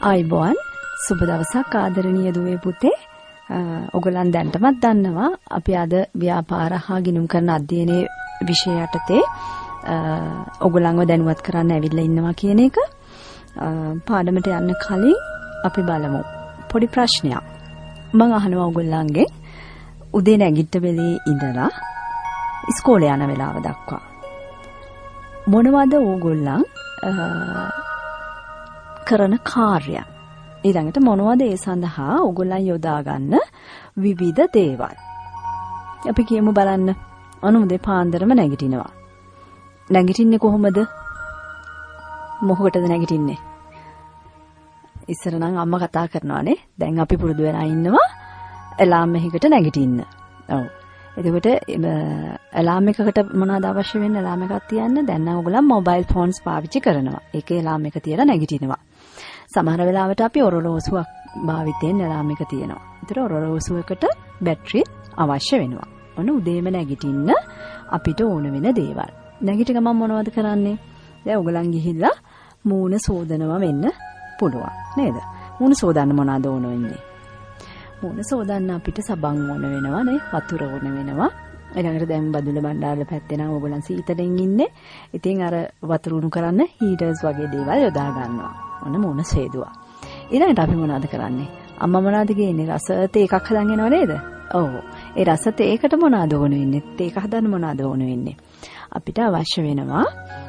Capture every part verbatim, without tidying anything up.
ආයිබෝන් සුබ දවසක් ආදරණීය දුවේ පුතේ. ඔයගොල්ලන් දැන්ටමත් දන්නවා අපි අද ව්‍යාපාර හා ගිණුම් කරන අධ්‍යයනයේ විෂය යටතේ ඔයගොල්ලන්ව දැනුවත් කරන්න ඇවිල්ලා ඉන්නවා කියන එක. පාඩමට යන්න කලින් අපි බලමු පොඩි ප්‍රශ්නයක්. මම අහනවා ඔයගොල්ලන්ගෙන් උදේ නැගිට වෙලේ ඉඳලා ඉස්කෝලේ යන වෙලාව දක්වා මොනවද ඕගොල්ලන් කරන කාර්ය? ඊළඟට මොනවද ඒ සඳහා ඕගොල්ලන් යොදා ගන්න විවිධ දේවල්? අපි කියමු බලන්න. අනුමුදේ පාන්දරම නැගිටිනවා. නැගිටින්නේ කොහොමද? මොහොතද නැගිටින්නේ? ඉස්සර නම් අම්මා කතා කරනවානේ. දැන් අපි පුරුදු වෙලා ඉන්නවා ඇලාම් එකකට නැගිටින්න. ඔව්. එතකොට ඇලාම් එකකට මොනවද අවශ්‍ය වෙන්නේ? ඇලාම් එකක් තියන්න. දැන් නම් ඔයගොල්ලන් මොබයිල් ෆෝන්ස් පාවිච්චි කරනවා. ඒකේ ඇලාම් එක තියලා නැගිටිනවා. සමහර වෙලාවට අපි ඔරලෝසුවක් භාවිතයෙන් ඇලාම් එක තියෙනවා. ඒතර ඔරලෝසුවකට බැටරි අවශ්‍ය වෙනවා. ඔන්න උදේම නැගිටින්න අපිට ඕන වෙන දේවල්. නැගිට ගමන් මොනවද කරන්නේ? දැන් ඔයගොල්ලන් ගිහිල්ලා මූණ සෝදනවා වෙන්න පුළුවන් නේද? මූණ සෝදන්න මොනවද ඕන වෙන්නේ? මූණ සෝදන්න අපිට සබන් ඕන වෙනවා නේ, වතුර ඕන වෙනවා. ඊළඟට දැන් බදුල බණ්ඩාරල පැත්තේ නම් ඔයගොල්ලන් සීතලෙන් ඉන්නේ. ඉතින් අර වතුර උණු කරන්න හීටර්ස් වගේ දේවල් යොදා ගන්නවා. ඔන්න මූණ සේදුවා. ඊළඟට අපි මොනවද කරන්නේ? අම්මා මොනවද කියන්නේ? රස තේ එකක් හදන් එනව නේද? ඔව්. ඒ රස තේ එකට මොනවද ඕන වෙන්නේ? තේ එක හදන්න මොනවද ඕන වෙන්නේ? අපිට අවශ්‍ය වෙනවා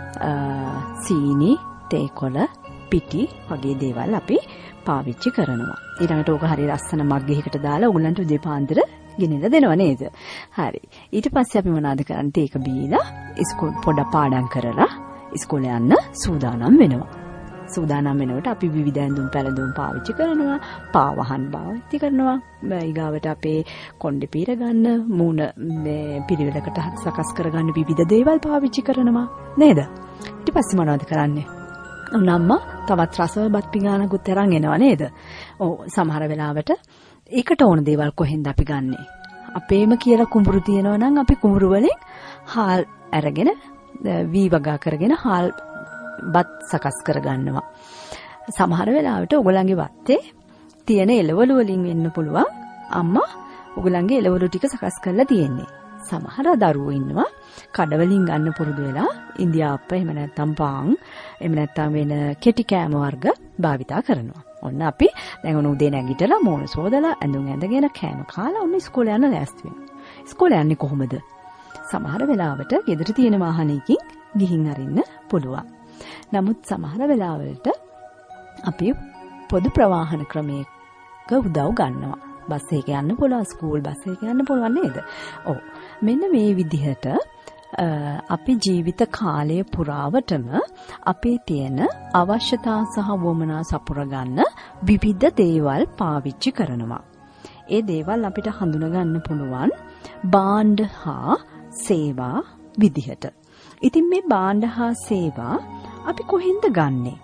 සීනි, තේ කොළ, පිටි වගේ දේවල් අපි පාවිච්චි කරනවා. ඊළඟට ඕක හරිය ලස්සන මග්ගෙකට දාලා ඔයගලන්ට උදේ පාන්දර ගෙනිලා දෙනව නේද? හරි. ඊට පස්සේ අපි මොනවද කරන්නේ? තේක බීලා ඉස්කෝල පොඩ පාඩම් කරලා ඉස්කෝලේ යන්න සූදානම් වෙනවා. සූදානම් වෙනකොට අපි විවිධ ඇඳුම් පැළඳුම් පාවිච්චි කරනවා, පාවහන් පාවිච්චි කරනවා, ඊගාවට අපේ කොණ්ඩේ පීර ගන්න, මූණ මේ පිළිවෙලකට සකස් කරගන්න විවිධ දේවල් පාවිච්චි කරනවා නේද? ඊට පස්සේ මොනවද කරන්නේ? ඔන්නම්මා තවත් රසවත් පිඟානකුත් අරන් එනවා නේද? ඔව්. සමහර වෙලාවට ඒකට ඕන දේවල් කොහෙන්ද අපි ගන්නෙ? අපේම කියලා කුඹුරු තියෙනවා නම් අපි කුඹුරු වලින් හාල් අරගෙන වී වගා කරගෙන හාල් බත් සකස් කරගන්නවා. සමහර වෙලාවට ඔයගොල්ලන්ගේ වත්තේ තියෙන එළවලු වලින් වෙන්න පුළුවන් අම්මා ඔයගොල්ලන්ගේ එළවලු ටික සකස් කරලා තියෙන්නේ. සමහර දරුවෝ ඉන්නවා කඩවලින් ගන්න පුරුදු වෙලා ඉන්දියාප්ප එහෙම නැත්නම් පාන් එහෙම නැත්නම් වෙන කෙටි කෑම වර්ග භාවිතා කරනවා. ඔන්න අපි දැන් උණු උදේ නැගිටලා මෝන සෝදලා ඇඳුම් ඇඳගෙන කෑම කාලා ඔන්න ඉස්කෝලේ යන්න ලෑස්ති වෙනවා. ඉස්කෝලේ යන්නේ කොහොමද? සමහර වෙලාවට ගෙදර තියෙන වාහනයකින් ගිහින් අරින්න පුළුවන්. නමුත් සමහර වෙලාවලට අපි පොදු ප්‍රවාහන ක්‍රමයක උදව් ගන්නවා. බස් එක යන්න පුළුවන්, ස්කූල් බස් එක යන්න පුළුවන් නේද? ඔව්. මෙන්න මේ විදිහට අපි ජීවිත කාලය පුරාවටම අපේ තියෙන අවශ්‍යතා සහ වමනා සපුර ගන්න විවිධ දේවල් පාවිච්චි කරනවා. ඒ දේවල් අපිට හඳුනා ගන්න පුළුවන් භාණ්ඩ හා සේවා විදිහට. ඉතින් මේ භාණ්ඩ හා සේවා අපි කොහෙන්ද ගන්නෙ?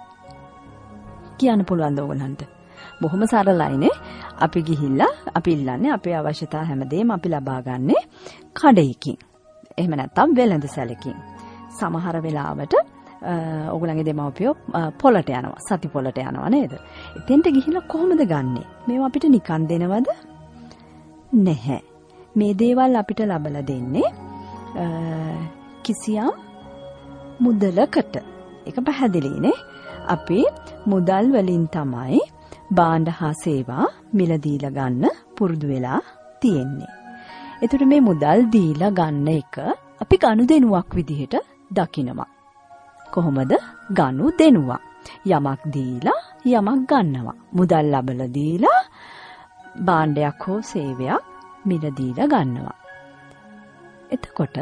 කියන්න පුළුවන්ද ඔයගලන්ට? බොහොම සරලයිනේ. අපි ගිහිල්ලා අපි ඉල්ලන්නේ අපේ අවශ්‍යතා හැමදේම අපි ලබා ගන්නේ කඩේකින්. එහෙම නැත්නම් වෙළඳ සැලකින්. සමහර වෙලාවට ඔයගලන්ගේ දෙමව්පියෝ පොළට යනවා, සති පොළට යනවා නේද? එතෙන්ට ගිහිල්ලා කොහොමද ගන්නෙ? මේවා අපිට නිකන් දෙනවද? නැහැ. මේ දේවල් අපිට ලබලා දෙන්නේ කිසියම් මුදලකට. ඒක පැහැදිලිනේ. අපි මුදල් වලින් තමයි භාණ්ඩ හා සේවා මිලදීලා ගන්න පුරුදු වෙලා තියෙන්නේ. ඒතර මේ මුදල් දීලා ගන්න එක අපි ගනුදෙනුවක් විදිහට දකිනවා. කොහොමද? ගනුදෙනුවක්. යමක් දීලා යමක් ගන්නවා. මුදල් ලබලා දීලා භාණ්ඩයක් හෝ සේවයක් මිලදීලා ගන්නවා. එතකොට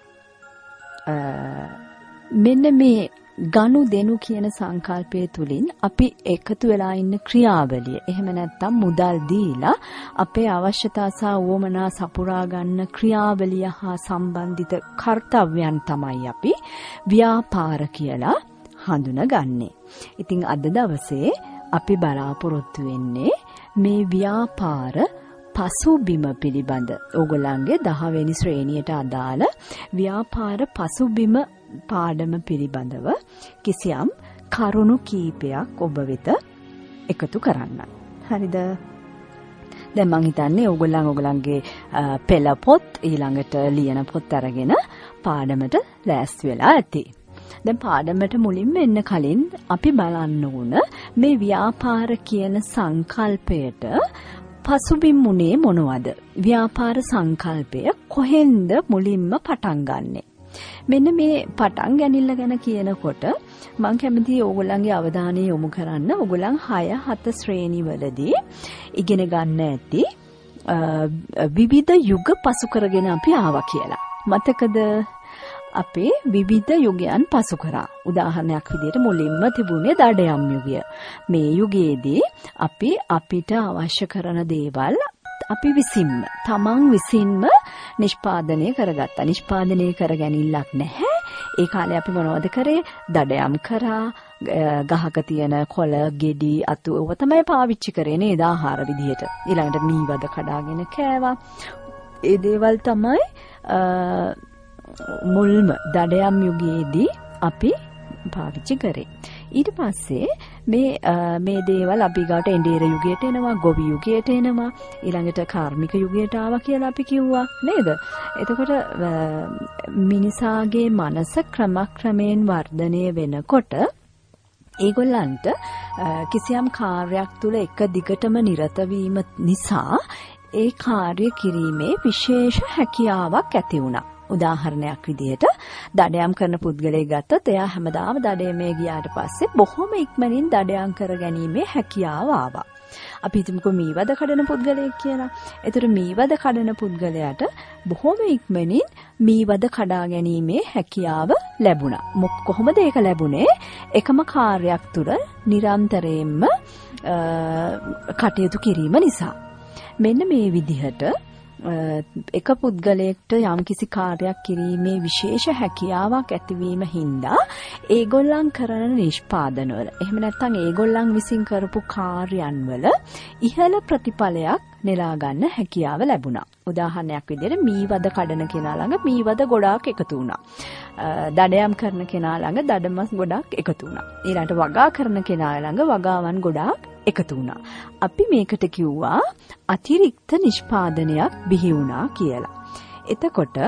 මෙන්න මේ ගනුදෙනු කියන සංකල්පය තුලින් අපි එකතු වෙලා ඉන්න ක්‍රියාවලිය එහෙම නැත්නම් මුදල් දීලා අපේ අවශ්‍යතා සහ වමනා සපුරා ගන්න ක්‍රියාවලිය හා සම්බන්ධිත කාර්යයන් තමයි අපි ව්‍යාපාර කියලා හඳුනගන්නේ. ඉතින් අද දවසේ අපි බලාපොරොත්තු වෙන්නේ මේ ව්‍යාපාර පසුබිම පිළිබඳ ඕගොල්ලන්ගේ දහ වෙනි ශ්‍රේණියට අදාළ ව්‍යාපාර පසුබිම පාඩම පිළිබඳව කිසියම් කරුණු කීපයක් ඔබ වෙත එකතු කරන්න. හරිද? දැන් මං හිතන්නේ ඕගොල්ලන් ඕගොල්ලන්ගේ පෙළ පොත් ඊළඟට ලියන පොත් අරගෙන පාඩමට ලෑස්ති වෙලා ඇති. දැන් පාඩමට මුලින්ම එන්න කලින් අපි බලන්න ඕන මේ ව්‍යාපාර කියන සංකල්පයට පසුබිම් උනේ මොනවද? ව්‍යාපාර සංකල්පය කොහෙන්ද මුලින්ම පටන් ගන්නෙ? මෙන්න මේ පටන් ගැනීම ගැන කියනකොට මම කැමතියි ඕගොල්ලන්ගේ අවධානය යොමු කරන්න ඕගොල්ලන් හය හත ශ්‍රේණි වලදී ඉගෙන ගන්න ඇති විවිධ යුග පසු කරගෙන අපි ආවා කියලා. මතකද? අපේ විවිධ යුගයන් පසු කරා. උදාහරණයක් විදිහට මුලින්ම තිබුණේ දඩයම් යුගය. මේ යුගයේදී අපි අපිට අවශ්‍ය කරන දේවල් අපි විසින්ම තමන් විසින්ම නිෂ්පාදනය කරගත්තා. නිෂ්පාදනය කරගැනිල්ලක් නැහැ. ඒ කාලේ අපි මොනවද කරේ? දඩයම් කරා, ගහක තියෙන කොළ, ගෙඩි, අතු ඒව තමයි පාවිච්චි කරේ නේද ආහාර විදිහට. ඊළඟට මීවද කඩාගෙන කෑවා. ඒ දේවල් තමයි මුල්ම දඩයම් යුගයේදී අපි පාවිච්චි කරේ. ඊට පස්සේ මේ මේ දේවල් අපි ගාට එඬේර යුගයට එනවා, ගොවි යුගයට එනවා, ඊළඟට කාර්මික යුගයට ආවා කියලා අපි කිව්වා නේද? එතකොට මිනිසාගේ මනස ක්‍රමක්‍රමයෙන් වර්ධනය වෙනකොට ඒගොල්ලන්ට කිසියම් කාර්යයක් තුළ එක දිගටම නිරත වීම නිසා ඒ කාර්ය කිරීමේ විශේෂ හැකියාවක් ඇති වුණා. උදාහරණයක් විදිහට දඩයම් කරන පුද්ගලයෙක් ගත්තොත් එයා හැමදාම දඩයමේ ගියාට පස්සේ බොහොම ඉක්මනින් දඩයම් කර ගැනීමේ හැකියාව ආවා. අපි හිතමුකෝ මීවද කඩන පුද්ගලයෙක් කියලා. ඒතර මීවද කඩන පුද්ගලයාට බොහොම ඉක්මනින් මීවද කඩා ගැනීමේ හැකියාව ලැබුණා. මොක කොහොමද ඒක ලැබුණේ? එකම කාර්යයක් තුර නිරන්තරයෙන්ම කටයුතු කිරීම නිසා. මෙන්න මේ විදිහට එක පුද්ගලයෙක්ට යම්කිසි කාර්යයක් කිරීමේ විශේෂ හැකියාවක් ඇතිවීම හින්දා ඒගොල්ලන් කරන නිෂ්පාදනවල එහෙම නැත්නම් ඒගොල්ලන් විසින් කරපු කාර්යයන්වල ඉහළ ප්‍රතිඵලයක් නෙලා ගන්න හැකියාව ලැබුණා. උදාහරණයක් විදිහට මීවද කඩන කෙනා ළඟ මීවද ගොඩාක් එකතු වුණා. දඩයම් කරන කෙනා ළඟ දඩමස් ගොඩාක් එකතු වුණා. ඊළඟට වගා කරන කෙනා ළඟ වගාවන් ගොඩාක් එකතු වුණා. අපි මේකට කිව්වා අතිරික්ත නිෂ්පාදනයක් බිහි වුණා කියලා. එතකොට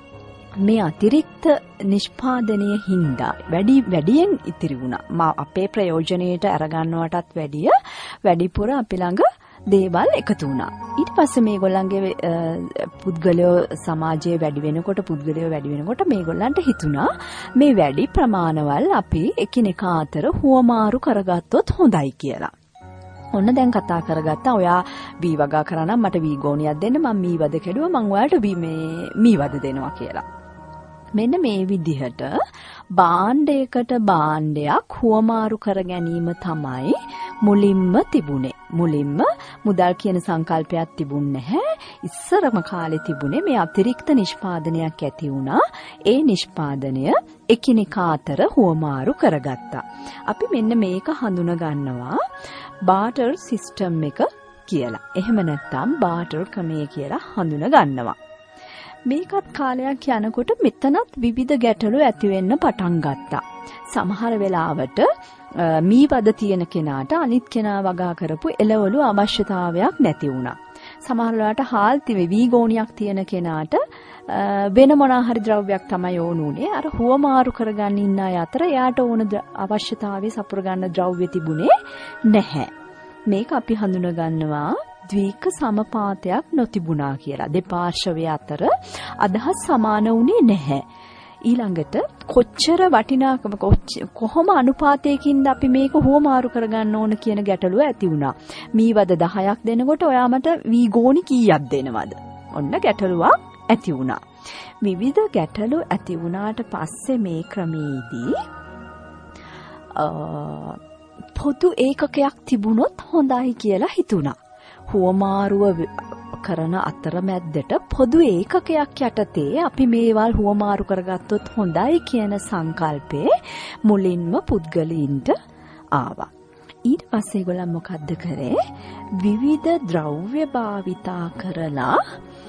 මේ අතිරික්ත නිෂ්පාදනයේ හින්දා වැඩි වැඩියෙන් ඉතිරි වුණා. මා අපේ ප්‍රයෝජනයට අරගන්නවටත් වැඩිය වැඩිපුර අපි ළඟ දේවල් එකතු වුණා. ඊට පස්සේ මේගොල්ලන්ගේ පුද්ගලයෝ සමාජයේ වැඩි වෙනකොට පුද්ගලයෝ වැඩි වෙනකොට මේගොල්ලන්ට හිතුණා මේ වැඩි ප්‍රමාණවල් අපි එකිනෙකා අතර හුවමාරු කරගත්තොත් හොඳයි කියලා. ඔන්න දැන් කතා කරගත්තා ඔයා වී වගා කරා නම් මට වී ගෝණියක් දෙන්න මම මී වද කැඩුවා මම ඔයාලට මේ මී වද දෙනවා කියලා. මෙන්න මේ විදිහට භාණ්ඩයකට භාණ්ඩයක් හුවමාරු කර ගැනීම තමයි මුලින්ම තිබුණේ. මුලින්ම මුදල් කියන සංකල්පයක් තිබුණ නැහැ. ඉස්සරම කාලේ තිබුණේ මේ අතිරික්ත නිෂ්පාදනයක් ඇති වුණා. ඒ නිෂ්පාදනය එකිනෙකා අතර හුවමාරු කරගත්තා. අපි මෙන්න මේක හඳුනා ගන්නවා බාටර් සිස්ටම් එක කියලා. එහෙම නැත්නම් බාටර් ක්‍රමය කියලා හඳුනා ගන්නවා. මේකත් කාලයක් යනකොට මෙතනත් විවිධ ගැටලු ඇති වෙන්න පටන් ගත්තා. සමහර වෙලාවට මීවද තියෙන කෙනාට අනිත් කෙනා වගා කරපු එළවලු අවශ්‍යතාවයක් නැති වුණා. සමහර වෙලාවට හාල් තිබේ වී ගෝණියක් තියෙන කෙනාට වෙන මොනවා හරි ද්‍රව්‍යයක් තමයි ඕනුනේ. අර හුවමාරු කරගන්න ඉන්න අය අතර එයාට ඕන අවශ්‍යතාවය සපුර ගන්න ද්‍රව්‍ය තිබුණේ නැහැ. මේක අපි හඳුනා ගන්නවා ද්වික සමපාතයක් නොතිබුණා කියලා. දෙපාර්ශවය අතර අදහස් සමාන වුණේ නැහැ. ඊළඟට කොච්චර වටිනාකම කොහොම අනුපාතයකින්ද අපි මේක හුවමාරු කරගන්න ඕන කියන ගැටලුව ඇති වුණා. මීවද දහයක් දෙනකොට ඔයා මට වී ගෝණි කීයක් දෙනවද? ඔන්න ගැටලුවක් ඇති වුණා. විවිධ ගැටලු ඇති වුණාට පස්සේ මේ ක්‍රමයේදී පොදු ඒකකයක් තිබුණොත් හොඳයි කියලා හිතුණා. හුවමාරුව කරන අතරමැද්දට පොදු ඒකකයක් යටතේ අපි මේවල් හුවමාරු කරගත්තොත් හොඳයි කියන සංකල්පේ මුලින්ම පුද්ගලයින්ට ආවා. ඊට පස්සේ ඒගොල්ලන් මොකද්ද කරේ? විවිධ ද්‍රව්‍ය භාවිතා කරලා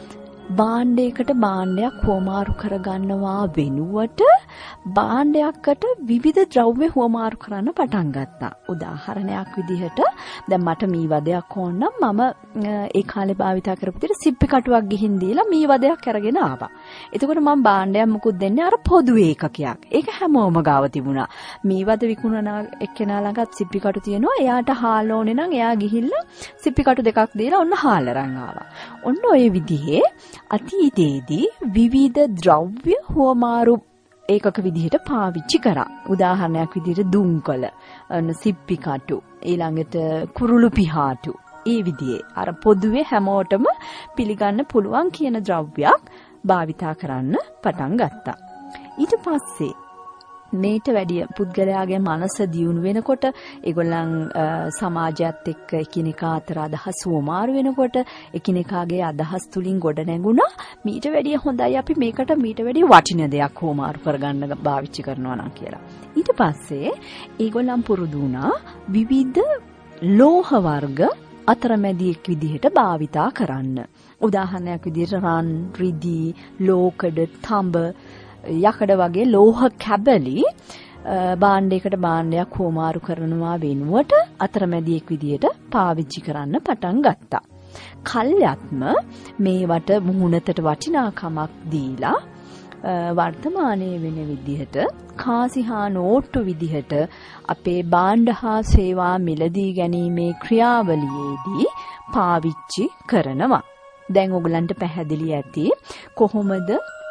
භාණ්ඩයකට භාණ්ඩයක් හුවමාරු කරගන්නවා වෙනුවට භාණ්ඩයකට විවිධ ද්‍රව්‍ය හුවමාරු කරන්න පටන් ගත්තා. උදාහරණයක් විදිහට දැන් මට මී වදයක් ඕන නම් මම ඒ කාලේ භාවිතා කරපු විදිහට සිප්පි කටුවක් ගිහින් දීලා මී වදයක් අරගෙන ආවා. එතකොට මම භාණ්ඩයක් මුකුත් දෙන්නේ අර පොදු ඒකකයක්. ඒක හැමෝම ගාව තිබුණා. මී වද විකුණන එක්කෙනා ළඟත් සිප්පි කටු තියෙනවා. එයාට හාල් ඕනේ නම් එයා ගිහිල්ලා සිප්පි කටු දෙකක් දීලා ඔන්න හාල් අරන් ආවා. ඔන්න ඔය විදිහේ අතීතයේදී විවිධ ද්‍රව්‍ය හුවමාරු ඒකක විදිහට පාවිච්චි කරා. උදාහරණයක් විදිහට දුම්කල, සිප්පි කටු, ඊළඟට කුරුළු පිහාටු. ඒ විදිහේ අර පොදුවේ හැමෝටම පිළිගන්න පුළුවන් කියන ද්‍රව්‍යයක් භාවිතා කරන්න පටන් ගත්තා. ඊට පස්සේ මේට වැඩිය පුද්ගලයාගේ මනස දියුණු වෙනකොට ඒගොල්ලන් සමාජයත් එක්ක එකිනෙකා අතර අදහස් වමාරු වෙනකොට එකිනෙකාගේ අදහස් තුලින් ගොඩ නැගුණා. මීට වැඩිය හොඳයි අපි මේකට මීට වැඩිය වටින දෙයක් වමාරු කරගන්න භාවිතා කරනවා නම් කියලා. ඊට පස්සේ ඒගොල්ලන් පුරුදු වුණා විවිධ ලෝහ වර්ග අතරමැදියෙක් විදිහට භාවිතා කරන්න. උදාහරණයක් විදිහට රන්, රිදී, ලෝකඩ, තඹ, යකඩ වගේ ලෝහ කැබලි භාණ්ඩයකට භාණ්ඩයක් හුවමාරු කරනවා වෙනුවට අතරමැදියෙක් විදිහට පාවිච්චි කරන්න පටන් ගත්තා. කල්යත්ම මේවට මුහුණතට වටිනාකමක් දීලා වර්තමානයේ වෙන විදිහට කාසි හා නෝට්ටු විදිහට අපේ භාණ්ඩ හා සේවා මිලදී ගැනීමේ ක්‍රියාවලියේදී පාවිච්චි කරනවා. දැන් ඔයගලන්ට පැහැදිලි ඇති කොහොමද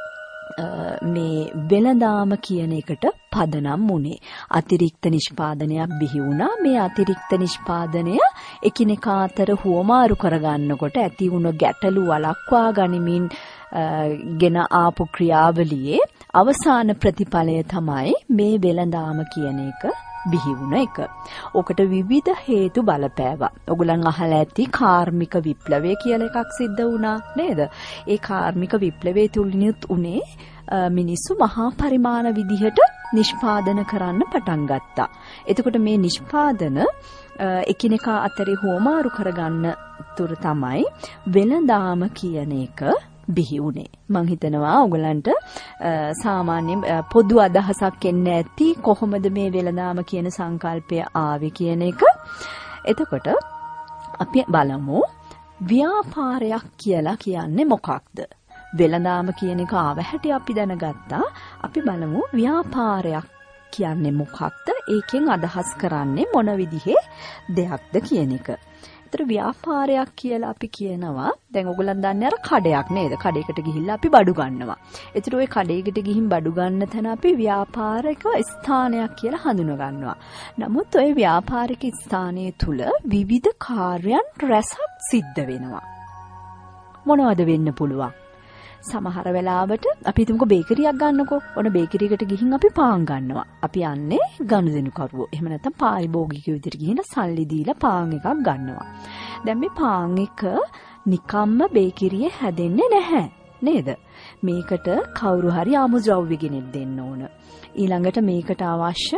මේ වෙළඳාම කියන එකට පදනම් වුණේ. අතිරික්ත නිෂ්පාදනයක් බිහි වුණා. මේ අතිරික්ත නිෂ්පාදනය එකිනෙකා අතර හුවමාරු කරගන්නකොට ඇති වුණ ගැටලු වළක්වා ගනිමින් ගෙන ආපු ක්‍රියාවලියේ අවසාන ප්‍රතිඵලය තමයි මේ වෙළඳාම කියන එක බිහි වුණ එක. ඔකට විවිධ හේතු බලපෑවා. ඔයගොල්ලන් අහලා ඇති කාර්මික විප්ලවය කියලා එකක් සිද්ධ වුණා නේද? ඒ කාර්මික විප්ලවයේ තුලිනුත් උනේ මිනිස්සු මහා පරිමාණ විදිහට නිෂ්පාදන කරන්න පටන් ගත්තා. එතකොට මේ නිෂ්පාදන එකිනෙකා අතරේ හුවමාරු කරගන්න තුර තමයි වෙළඳාම කියන එක බිහි වුණේ. මං හිතනවා ඔයගලන්ට සාමාන්‍ය පොදු අදහසක් එන්න ඇති කොහොමද මේ වෙළඳාම කියන සංකල්පය ආවේ කියන එක. එතකොට අපි බලමු ව්‍යාපාරයක් කියලා කියන්නේ මොකක්ද? වෙළඳාම කියන එක ආව හැටි අපි දැනගත්තා. අපි බලමු ව්‍යාපාරයක් කියන්නේ මොකක්ද? ඒකෙන් අදහස් කරන්නේ මොන විදිහේ දෙයක්ද කියන එක. ඒතර ව්‍යාපාරයක් කියලා අපි කියනවා දැන් ඔයගොල්ලන් දන්නේ අර කඩයක් නේද? කඩේකට ගිහිල්ලා අපි බඩු ගන්නවා. ඒතර ওই කඩේකට ගිහින් බඩු ගන්න තැන අපි ව්‍යාපාරික ස්ථානයක් කියලා හඳුනා ගන්නවා. නමුත් ওই ව්‍යාපාරික ස්ථානයේ තුල විවිධ කාර්යයන් රැසක් සිද්ධ වෙනවා. මොනවද වෙන්න පුළුවන්? සමහර වෙලාවට අපි හිතමුකෝ බේකරියක් ගන්නකෝ. ඔන්න බේකරියකට ගිහින් අපි පාන් ගන්නවා. අපි යන්නේ ගනුදෙනු කරුවෝ. එහෙම නැත්නම් පාරිභෝගික විදිහට ගිහින් සල්ලි දීලා පාන් එකක් ගන්නවා. දැන් මේ පාන් එක නිකම්ම බේකරියේ හැදෙන්නේ නැහැ නේද? මේකට කවුරු හරි ආමුද්‍රව්‍ය ගෙනෙන්න දෙන්න ඕන. ඊළඟට මේකට අවශ්‍ය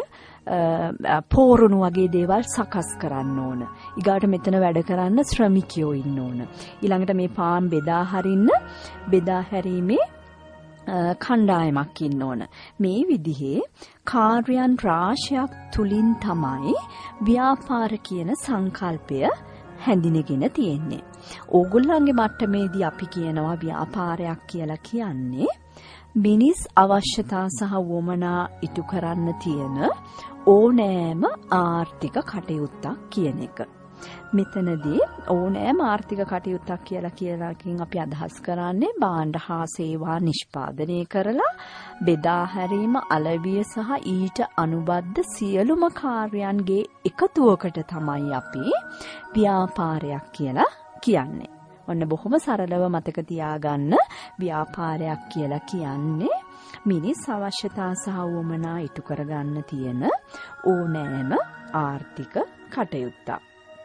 පෝරුණු වගේ දේවල් සකස් කරන්න ඕන. ඊගාට මෙතන වැඩ කරන්න ශ්‍රමිකයෝ ඉන්න ඕන. ඊළඟට මේ පාන් බෙදා හරින්න බෙදා හැරීමේ කණ්ඩායමක් ඉන්න ඕන. මේ විදිහේ කාර්යයන් රාශියක් තුලින් තමයි ව්‍යාපාර කියන සංකල්පය හැඳිනගෙන තියෙන්නේ. ඕගොල්ලන්ගේ මට්ටමේදී අපි කියනවා ව්‍යාපාරයක් කියලා කියන්නේ මිනිස් අවශ්‍යතා සහ වමනා ඉටු කරන්න තියෙන ඕනෑම ආර්ථික කටයුත්තක් කියන එක. මෙතනදී ඕනෑම ආර්ථික කටයුත්තක් කියලා කියලාකින් අපි අදහස් කරන්නේ භාණ්ඩ හා සේවා නිෂ්පාදනය කරලා බෙදා හැරීම අලවිය සහ ඊට අනුබද්ධ සියලුම කාර්යයන්ගේ එකතුවකට තමයි අපි ව්‍යාපාරයක් කියලා කියන්නේ. ඔන්න බොහොම සරලව මතක තියාගන්න ව්‍යාපාරයක් කියලා කියන්නේ මිනිස් අවශ්‍යතා සහ වමනා ඉටු කරගන්න තියෙන ඕනෑම ආර්ථික කටයුත්තක්.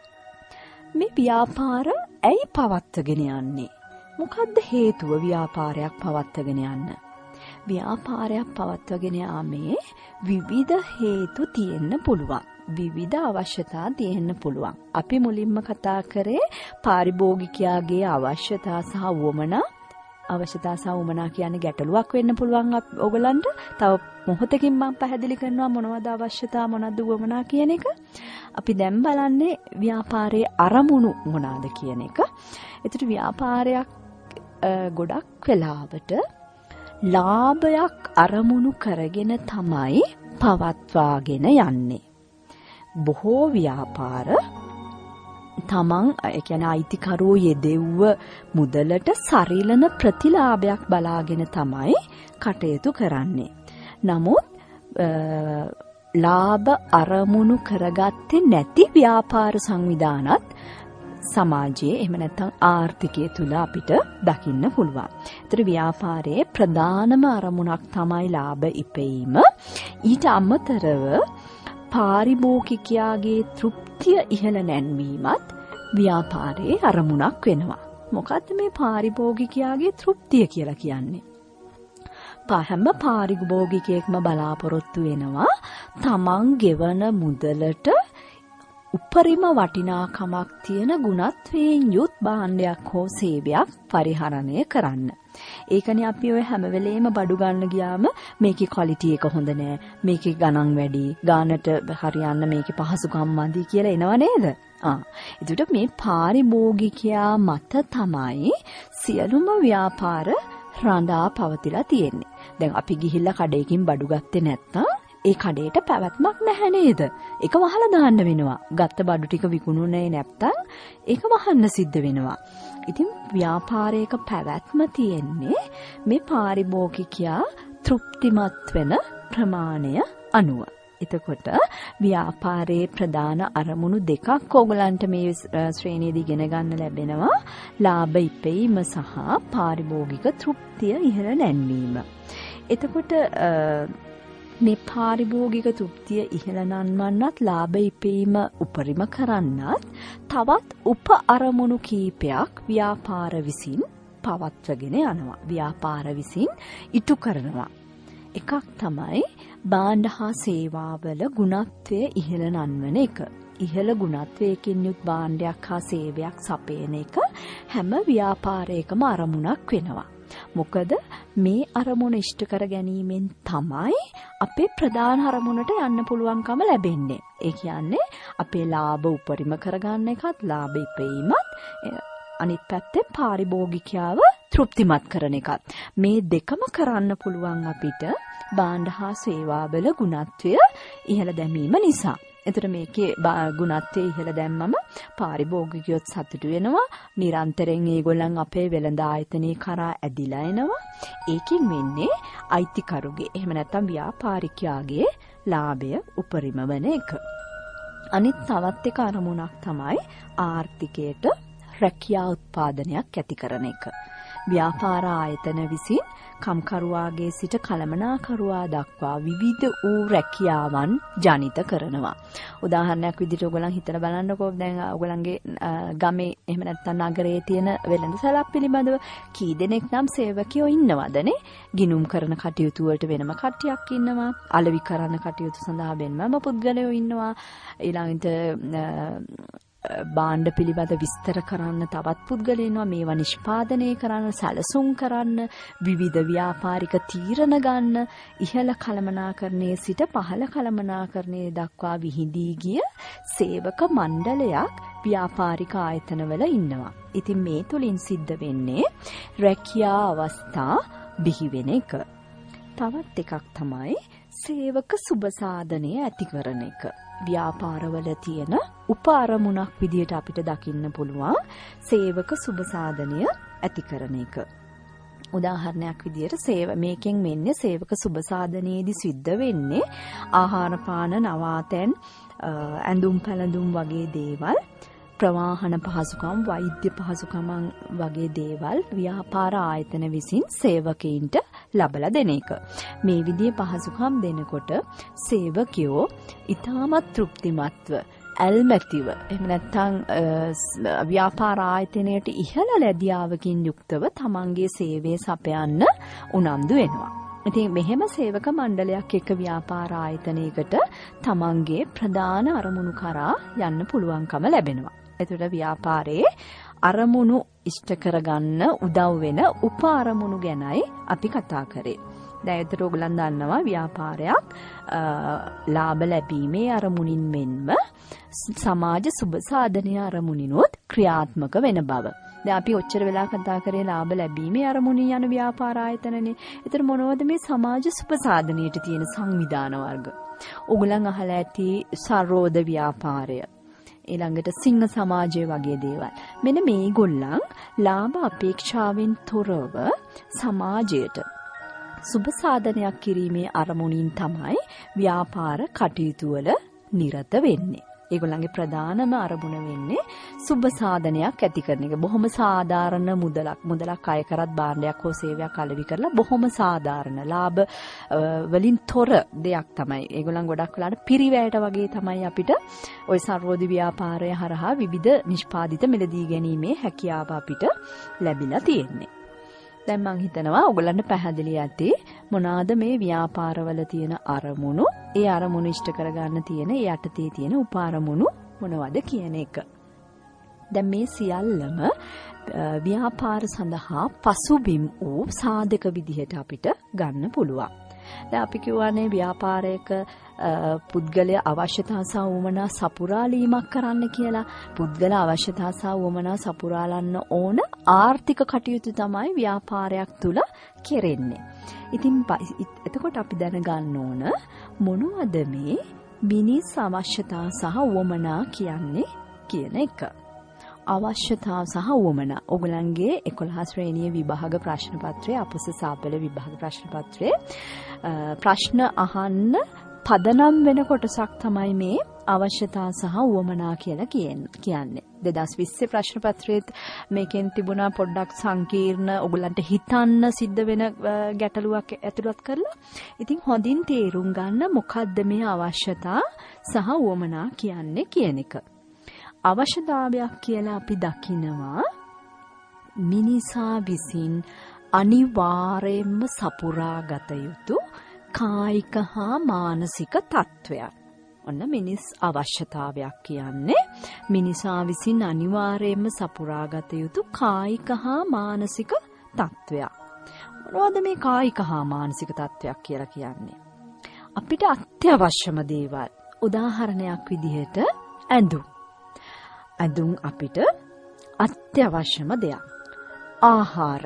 මේ ව්‍යාපාර ඇයි පවත්වගෙන යන්නේ? මොකද්ද හේතුව ව්‍යාපාරයක් පවත්වගෙන යන්න? ව්‍යාපාරයක් පවත්වගෙන යාමේ විවිධ හේතු තියෙන්න පුළුවන්. විවිධ අවශ්‍යතා තියෙන්න පුළුවන්. අපි මුලින්ම කතා කරේ පාරිභෝගිකයාගේ අවශ්‍යතා සහ වමනා අවශ්‍යතා සහ උමනා කියන්නේ ගැටලුවක් වෙන්න පුළුවන් ඔයගලන්ට. තව මොහොතකින් මම පැහැදිලි කරනවා මොනවද අවශ්‍යතා මොනවද උමනා කියන එක. අපි දැන් බලන්නේ ව්‍යාපාරයේ අරමුණු මොනවාද කියන එක. ඒතර ව්‍යාපාරයක් ගොඩක් වෙලාවට ලාභයක් අරමුණු කරගෙන තමයි පවත්වාගෙන යන්නේ. බොහෝ ව්‍යාපාර තමන් ඒ කියන්නේ අයිතිකරුවෝ යෙදෙව්ව මුදලට සරිලන ප්‍රතිලාභයක් බලාගෙන තමයි කටයුතු කරන්නේ. නමුත් ලාභ අරමුණු කරගත්තේ නැති ව්‍යාපාර සංවිධානත් සමාජයේ එහෙම නැත්නම් ආර්ථිකය තුල අපිට දකින්න පුළුවන්. ඒතර ව්‍යාපාරයේ ප්‍රධානම අරමුණක් තමයි ලාභ ඉපැයීම. ඊට අමතරව පාරිභෝගිකයාගේ තෘප්තිය ඉහළ නැන්වීමත් ව්‍යාපාරයේ අරමුණක් වෙනවා. මොකද්ද මේ පාරිභෝගිකයාගේ තෘප්තිය කියලා කියන්නේ? හැම පාරිභෝගිකයෙක්ම බලාපොරොත්තු වෙනවා තමන් ගෙවන මුදලට උපරිම වටිනාකමක් තියෙන ගුණත්වයෙන් යුත් භාණ්ඩයක් හෝ සේවයක් පරිහරණය කරන්න. ඒකනේ අපි ඔය හැම වෙලේම බඩු ගන්න ගියාම මේකේ ක්වොලිටි එක හොඳ නෑ, මේකේ ගණන් වැඩි, ගානට හරියන්න මේකේ පහසුකම් මදි කියලා එනව නේද? ආ එතකොට මේ පාරිභෝගිකයා මත තමයි සියලුම ව්‍යාපාර රඳා පවතිලා තියෙන්නේ. දැන් අපි ගිහිල්ලා කඩේකින් බඩු ගත්තේ නැත්තම් ඒ කඩේට පැවැත්මක් නැහැ නේද? ඒක වහලා දාන්න වෙනවා. ගත්ත බඩු ටික විකුණුනේ නැත්තම් ඒක වහන්න සිද්ධ වෙනවා. ඉතින් ව්‍යාපාරයක පැවැත්ම තියෙන්නේ මේ පාරිභෝගිකයා තෘප්තිමත් වෙන ප්‍රමාණය අනුව. එතකොට ව්‍යාපාරයේ ප්‍රධාන අරමුණු දෙකක් ඕගලන්ට මේ ශ්‍රේණියේදී ඉගෙන ගන්න ලැබෙනවා. ලාභ ඉපැයීම සහ පාරිභෝගික තෘප්තිය ඉහළ නැන්වීම. එතකොට මේ පාරිභෝගික තෘප්තිය ඉහළ නන්වන්නත් ලාභ ඉපැයීම උපරිම කරන්නත් තවත් උප අරමුණු කීපයක් ව්‍යාපාර විසින් පවත්වගෙන යනවා. ව්‍යාපාර විසින් ඉටු කරනවා. එකක් තමයි භාණ්ඩ හා සේවාවල ගුණත්වය ඉහළ නන්වන එක. ඉහළ ගුණත්වයකින් යුත් භාණ්ඩයක් හා සේවයක් සපයන එක හැම ව්‍යාපාරයකම අරමුණක් වෙනවා. මොකද මේ අරමුණ ඉෂ්ට කර ගැනීමෙන් තමයි අපේ ප්‍රධාන අරමුණට යන්න පුළුවන්කම ලැබෙන්නේ. ඒ කියන්නේ අපේ ලාභ උපරිම කරගන්න එකත් ලාභ ඉපැයීමත් අනිත් පැත්තේ පාරිභෝගිකයාව තෘප්තිමත් කරන එකත්. මේ දෙකම කරන්න පුළුවන් අපිට භාණ්ඩ හා සේවාවල ගුණත්වය ඉහළ දැමීම නිසා. එතකොට මේකේ ගුණත්වය ඉහළ දැම්මම පාරිභෝගිකයොත් සතුටු වෙනවා. නිරන්තරයෙන් ඒගොල්ලන් අපේ වෙළඳ ආයතනයේ කරා ඇදිලා එනවා. ඒකින් වෙන්නේ අයිතිකරුගේ එහෙම නැත්නම් ව්‍යාපාරිකයාගේ ලාභය උපරිම වෙන එක. අනිත් තවත් එක අරමුණක් තමයි ආර්ථිකයට රැකියා උත්පාදනයක් ඇති කරන එක. ව්‍යාපාර ආයතන විසින් කම්කරුවාගේ සිට කළමනාකරුවා දක්වා විවිධ වූ රැකියාවන් ජනිත කරනවා. උදාහරණයක් විදිහට ඔයගොල්ලන් හිතලා බලන්නකෝ දැන් ඔයගොල්ලන්ගේ ගමේ එහෙම නැත්නම් නගරයේ තියෙන වෙළඳසැලක් පිළිබඳව කී දෙනෙක් නම් සේවකයෝ ඉන්නවදනේ? ගිණුම් කරන කටයුතු වලට වෙනම කට්ටියක් ඉන්නවා. අලෙවි කරන කටයුතු සඳහා වෙනම පුද්ගලයෝ ඉන්නවා. ඊළඟට භාණ්ඩ පිළිබඳ විස්තර කරන්න තවත් පුද්ගලයෝ ඉන්නවා. මේවා නිෂ්පාදනය කරන්න, සැලසුම් කරන්න, විවිධ ව්‍යාපාරික තීරණ ගන්න, ඉහළ කළමනාකරණයේ සිට පහළ කළමනාකරණයේ දක්වා විහිදී ගිය සේවක මණ්ඩලයක් ව්‍යාපාරික ආයතනවල ඉන්නවා. ඉතින් මේ තුලින් සිද්ධ වෙන්නේ රැකියා අවස්ථා බිහි වෙන එක. තවත් එකක් තමයි සේවක සුබසාධනය ඇති කරන එක. ව්‍යාපාරවල තියෙන උප අරමුණක් විදියට අපිට දකින්න පුළුවන් සේවක සුබසාධනය ඇති කරන එක. උදාහරණයක් විදියට සේව මේකෙන් මෙන්නේ සේවක සුබසාධනයේදී සිද්ධ වෙන්නේ ආහාර පාන නවාතැන් ඇඳුම් පැළඳුම් වගේ දේවල්, ප්‍රවාහන පහසුකම්, වෛද්‍ය පහසුකම් වගේ දේවල් ව්‍යාපාර ආයතන විසින් සේවකයින්ට ලබලා දෙන එක. මේ විදිහේ පහසුකම් දෙනකොට සේවකයෝ ඊටමත් තෘප්තිමත්ව, ඇල්මැතිව, එහෙම නැත්නම් ව්‍යාපාර ආයතනයට ඉහළ ලැබියාවකින් යුක්තව තමන්ගේ සේවය සපයන්න උනන්දු වෙනවා. ඉතින් මෙහෙම සේවක මණ්ඩලයක් එක්ක ව්‍යාපාර ආයතනයකට තමන්ගේ ප්‍රධාන අරමුණු කරා යන්න පුළුවන්කම ලැබෙනවා. එතකොට ව්‍යාපාරයේ අරමුණු ඉෂ්ට කරගන්න උදව් වෙන උප අරමුණු ගැනයි අපි කතා කරේ. දැන් ඒතර ඔයගලන් දන්නවා ව්‍යාපාරයක් ලාභ ලැබීමේ අරමුණින් මෙන්ම සමාජ සුබ සාධනීය අරමුණිනොත් ක්‍රියාත්මක වෙන බව. දැන් අපි ඔච්චර වෙලා කතා කරේ ලාභ ලැබීමේ අරමුණින් යන ව්‍යාපාර ආයතනනේ. ඒතර මොනවද මේ සමාජ සුබ සාධනීයට තියෙන සංවිධාන වර්ග? ඔයගලන් අහලා ඇති සරෝද ව්‍යාපාරය. ඊළඟට සිංහ සමාජය වගේ දේවල්. මෙන්න මේගොල්ලන් ලාභ අපේක්ෂාවෙන් තොරව සමාජයට සුබ සාධනයක් කිරීමේ අරමුණින් තමයි ව්‍යාපාර කටයුතු වල නිරත වෙන්නේ. ඒගොල්ලන්ගේ ප්‍රධානම අරමුණ වෙන්නේ සුබ සාධනයක් ඇති කරන එක. බොහොම සාධාරණ මුදලක් මුදලක් අය කරත් භාණ්ඩයක් හෝ සේවයක් අලෙවි කරලා බොහොම සාධාරණ ලාභ වලින් තොර දෙයක් තමයි. ඒගොල්ලන් ගොඩක් වෙලාට පිරිවැයට වගේ තමයි අපිට ওই සර්වෝදි ව්‍යාපාරය හරහා විවිධ නිෂ්පාදිත මිලදී ගැනීමේ හැකියාව අපිට ලැබිලා තියෙන්නේ. දැන් මම හිතනවා ඔයගොල්ලන්ට පැහැදිලි ඇති මොනවාද මේ ව්‍යාපාරවල තියෙන අරමුණු, ඒ අරමුණු ඉෂ්ට කරගන්න තියෙන ඒ යටතේ තියෙන උප අරමුණු මොනවද කියන එක. දැන් මේ සියල්ලම ව්‍යාපාර සඳහා පසුබිම් වූ සාධක විදිහට අපිට ගන්න පුළුවන්. දැන් අපි කියවනේ ව්‍යාපාරයක පුද්ගලයා අවශ්‍යතා සහ උවමනා සපුරාලීමක් කරන්න කියලා. පුද්ගල අවශ්‍යතා සහ උවමනා සපුරාලන්න ඕන ආර්ථික කටයුතු තමයි ව්‍යාපාරයක් තුල කෙරෙන්නේ. ඉතින් එතකොට අපි දැනගන්න ඕන මොනවද මේ මිනිස් අවශ්‍යතා සහ උවමනා කියන්නේ කියන එක. අවශ්‍යතා සහ උවමනා. ඔයගලන්ගේ එකොළහ ශ්‍රේණියේ විභාග ප්‍රශ්න පත්‍රයේ අපොස සාපල විභාග ප්‍රශ්න පත්‍රයේ ප්‍රශ්න අහන්න පදනම් වෙන කොටසක් තමයි මේ අවශ්‍යතා සහ උවමනා කියලා කියන්නේ. දෙදාස් විස්සේ ප්‍රශ්න පත්‍රයේත් මේකෙන් තිබුණා පොඩ්ඩක් සංකීර්ණ ඔයගලන්ට හිතන්න සිද්ධ වෙන ගැටලුවක් ඇතුළත් කරලා. ඉතින් හොඳින් තේරුම් ගන්න මොකද්ද මේ අවශ්‍යතා සහ උවමනා කියන්නේ කියන එක. අවශ්‍යතාවයක් කියලා අපි දකිනවා මිනිසා විසින් අනිවාර්යයෙන්ම සපුරා ගත යුතු කායික හා මානසික තත්ත්වයක්. ඔන්න මිනිස් අවශ්‍යතාවයක් කියන්නේ මිනිසා විසින් අනිවාර්යයෙන්ම සපුරා ගත යුතු කායික හා මානසික තත්ත්වයක්. මොනවද මේ කායික හා මානසික තත්ත්වයක් කියලා කියන්නේ? අපිට අත්‍යවශ්‍යම දේවල්. උදාහරණයක් විදිහට ඇඳුම්. ඇඳුම් අපිට අත්‍යවශ්‍යම දෙයක්. ආහාර.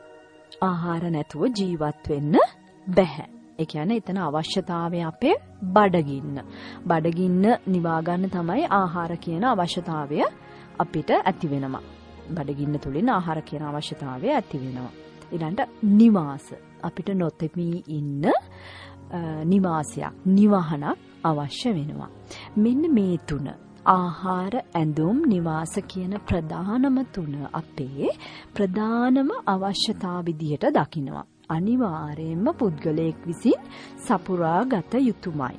ආහාර නැතුව ජීවත් වෙන්න බැහැ. ඒ කියන්නේ එතන අවශ්‍යතාවය අපේ බඩගින්න. බඩගින්න නිවා ගන්න තමයි ආහාර කියන අවශ්‍යතාවය අපිට ඇති වෙනවා. බඩගින්න තුලින් ආහාර කියන අවශ්‍යතාවය ඇති වෙනවා. ඊළඟට නිවාස. අපිට නොතෙමී ඉන්න නිවාසයක්, නිවහනක් අවශ්‍ය වෙනවා. මෙන්න මේ තුන ආහාර, ඇඳුම්, නිවාස කියන ප්‍රධානම තුන අපේ ප්‍රධානම අවශ්‍යතා විදිහට දකිනවා. අනිවාර්යයෙන්ම පුද්ගලයෙක් විසින් සපුරා ගත යුතුමයි.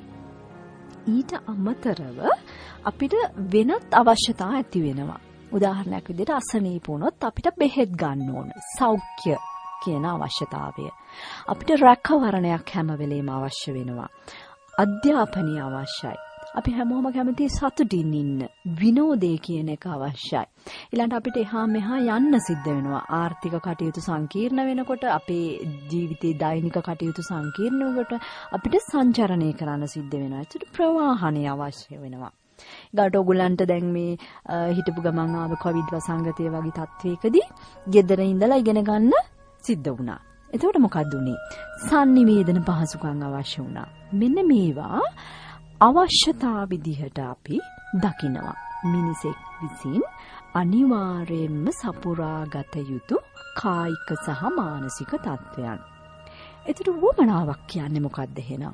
ඊට අමතරව අපිට වෙනත් අවශ්‍යතා ඇති වෙනවා. උදාහරණයක් විදිහට අසනීප වුණොත් අපිට බෙහෙත් ගන්න ඕන. සෞඛ්‍ය කියන අවශ්‍යතාවය. අපිට රැකවරණයක් හැම වෙලේම අවශ්‍ය වෙනවා. අධ්‍යාපනය අවශ්‍යයි. අපි හැමෝම කැමති සතුටින් ඉන්න. විනෝදේ කියන එක අවශ්‍යයි. ඊළඟට අපිට එහා මෙහා යන්න සිද්ධ වෙනවා. ආර්ථික කටයුතු සංකීර්ණ වෙනකොට, අපේ ජීවිතේ දෛනික කටයුතු සංකීර්ණ වෙනකොට අපිට සංචරණය කරන්න සිද්ධ වෙනවා. ඒකට ප්‍රවාහනය අවශ්‍ය වෙනවා. ඊගාට ඔයගලන්ට දැන් මේ හිටපු ගමන් ආව කොවිඩ් වසංගතය වගේ තත්වයකදී ගෙදර ඉඳලා ඉගෙන ගන්න සිද්ධ වුණා. එතකොට මොකක්ද උනේ? sannivedana පහසුකම් අවශ්‍ය වුණා. මෙන්න මේවා අවශ්‍යතා විදිහට අපි දකිනවා. මිනිසෙක් විසින් අනිවාර්යයෙන්ම සපුරා ගත යුතු කායික සහ මානසික තත්ත්වයන්. ඒතර වමනාවක් කියන්නේ මොකක්ද එහෙනම්?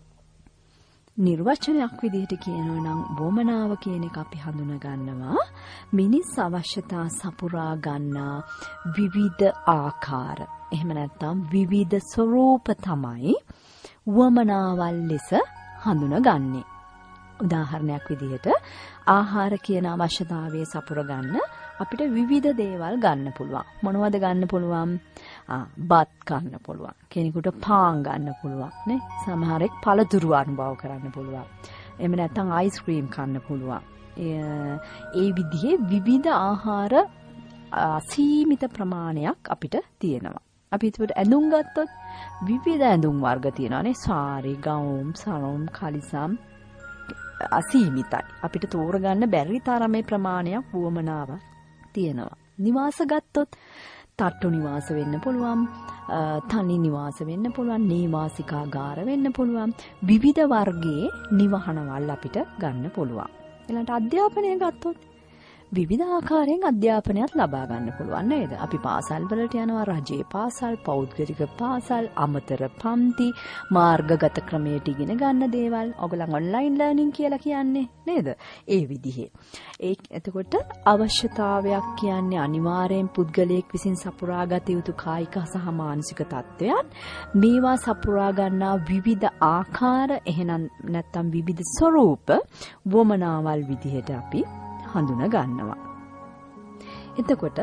නිර්වචනයක් විදිහට කියනවා නම් වමනාව කියන එක අපි හඳුනා ගන්නවා මිනිස් අවශ්‍යතා සපුරා ගන්නා විවිධ ආකාර. එහෙම නැත්නම් විවිධ ස්වરૂප තමයි වමනාවල් ලෙස හඳුනගන්නේ. උදාහරණයක් විදිහට ආහාර කියන අවශ්‍යතාවයේ සපුර ගන්න අපිට විවිධ දේවල් ගන්න පුළුවන්. මොනවද ගන්න පුළුවන්? ආ බත් ගන්න පුළුවන්. කෙනෙකුට පාන් ගන්න පුළුවන් නේ. සමහරෙක් පළතුරු අනුභව කරන්න පුළුවන්. එහෙම නැත්නම් අයිස්ක්‍රීම් කන්න පුළුවන්. ඒ විදිහේ විවිධ ආහාර අසීමිත ප්‍රමාණයක් අපිට තියෙනවා. අපි හිතුවට ඇඳුම් ගත්තොත් විවිධ ඇඳුම් වර්ග තියෙනවානේ. සාරි, ගවුම්, සරම්, කලිසම් අසීමිතයි. අපිට තෝරගන්න බැරි තරමේ ප්‍රමාණයක් වුවමනාවක් තියෙනවා. නිවාස ගත්තොත් තට්ටු නිවාස වෙන්න පුළුවන්, තනි නිවාස වෙන්න පුළුවන්, නීවාසිකාගාර වෙන්න පුළුවන්. විවිධ වර්ගයේ නිවහනවල් අපිට ගන්න පුළුවන්. ඊළඟට අධ්‍යාපනය ගත්තොත් විවිධ ආකාරයෙන් අධ්‍යාපනයක් ලබා ගන්න පුළුවන් නේද? අපි පාසල් වලට යනවා, රජයේ පාසල්, පෞද්ගලික පාසල්, අමතර පන්ති, මාර්ගගත ක්‍රමයට ඉගෙන ගන්න දේවල්. ඔයගොල්ලන් ඔන්ලයින් ලර්නින් කියලා කියන්නේ නේද? ඒ විදිහේ. ඒ එතකොට අවශ්‍යතාවයක් කියන්නේ අනිවාර්යෙන් පුද්ගලයෙක් විසින් සපුරාගත යුතු කායික සහ මානසික තත්ත්වයන්. මේවා සපුරා ගන්නා විවිධ ආකාර, එහෙනම් නැත්තම් විවිධ ස්වරූප වමනාවල් විදිහට අපි හඳුන ගන්නවා. එතකොට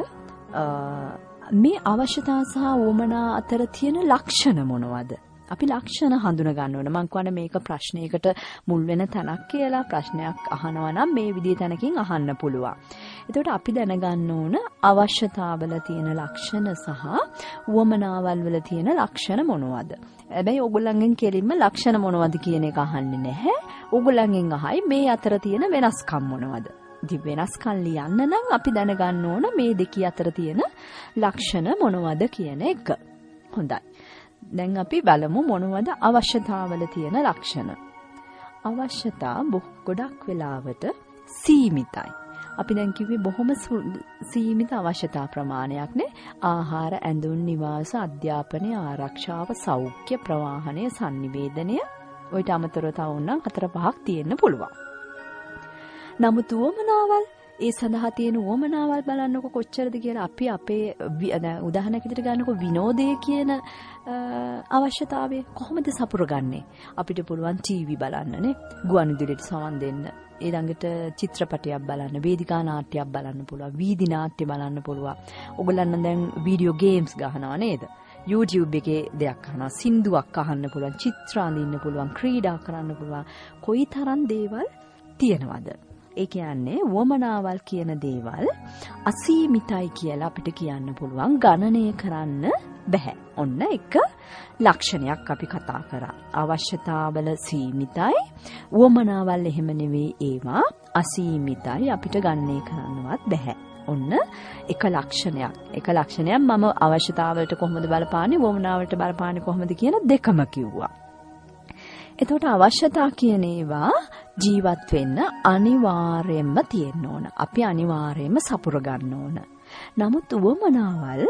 මේ අවශ්‍යතා සහ වමනා අතර තියෙන ලක්ෂණ මොනවද? අපි ලක්ෂණ හඳුන ගන්න ඕන. මම කියන්නේ මේක ප්‍රශ්නයකට මුල් වෙන තැනක් කියලා. ප්‍රශ්නයක් අහනවා නම් මේ විදිහේ තැනකින් අහන්න පුළුවන්. එතකොට අපි දැනගන්න ඕන අවශ්‍යතාවල තියෙන ලක්ෂණ සහ වමනාවල් වල තියෙන ලක්ෂණ මොනවද? හැබැයි ඕගොල්ලන්ගෙන් කෙලින්ම ලක්ෂණ මොනවද කියන එක අහන්නේ නැහැ. ඕගොල්ලන්ගෙන් අහයි මේ අතර තියෙන වෙනස්කම් මොනවද? ඉතින් වෙනස්කම් ලියන්න නම් අපි දැනගන්න ඕන මේ දෙකේ අතර තියෙන ලක්ෂණ මොනවද කියන එක. හොඳයි. දැන් අපි බලමු මොනවද අවශ්‍යතාවල තියෙන ලක්ෂණ. අවශ්‍යතා ගොඩක් වෙලාවට සීමිතයි. අපි දැන් කිව්වේ බොහොම සීමිත අවශ්‍යතා ප්‍රමාණයක් නේ. ආහාර, ඇඳුම්, නිවාස, අධ්‍යාපනය, ආරක්ෂාව, සෞඛ්‍ය, ප්‍රවාහනය, sannivedanaya. ඔයිට අමතරව තව උනම් හතර පහක් තියෙන්න පුළුවන්. නමුත් වමනාවල්, ඒ සඳහා තියෙන වමනාවල් බලන්නකො කොච්චරද කියලා. අපි අපේ උදාහරණයක් විදිහට ගන්නකො විනෝදය කියන අවශ්‍යතාවය කොහොමද සපුරගන්නේ? අපිට පුළුවන් ටීවී බලන්නනේ, ගුවන්විදුලියට සවන් දෙන්න, ඊළඟට චිත්‍රපටයක් බලන්න, වේදිකා නාට්‍යයක් බලන්න පුළුවන්, වීදි නාට්‍ය බලන්න පුළුවන්. ඔයගොල්ලන් දැන් වීඩියෝ ගේම්ස් ගහනවා නේද? YouTube එකේ දෙයක් අහනවා, සින්දුවක් අහන්න පුළුවන්, චිත්‍ර අඳින්න පුළුවන්, ක්‍රීඩා කරන්න පුළුවන්. කොයි තරම් දේවල් තියෙනවද? ඒ කියන්නේ වමනාවල් කියන දේවල් අසීමිතයි කියලා අපිට කියන්න පුළුවන්. ගණනය කරන්න බෑ. ඔන්න එක ලක්ෂණයක් අපි කතා කරා. අවශ්‍යතාවල සීමිතයි, වමනාවල් එහෙම නෙවෙයි, ඒවා අසීමිතයි, අපිට ගණනය කරන්නවත් බෑ. ඔන්න එක ලක්ෂණයක්. එක ලක්ෂණයක් මම අවශ්‍යතාවලට කොහොමද බලපාන්නේ, වමනාවලට බලපාන්නේ කොහොමද කියන දෙකම කිව්වා. එතකොට අවශ්‍යතා කියන ඒවා ජීවත් වෙන්න අනිවාර්යයෙන්ම තියෙන්න ඕන. අපි අනිවාර්යයෙන්ම සපුර ගන්න ඕන. නමුත් වමනාවල්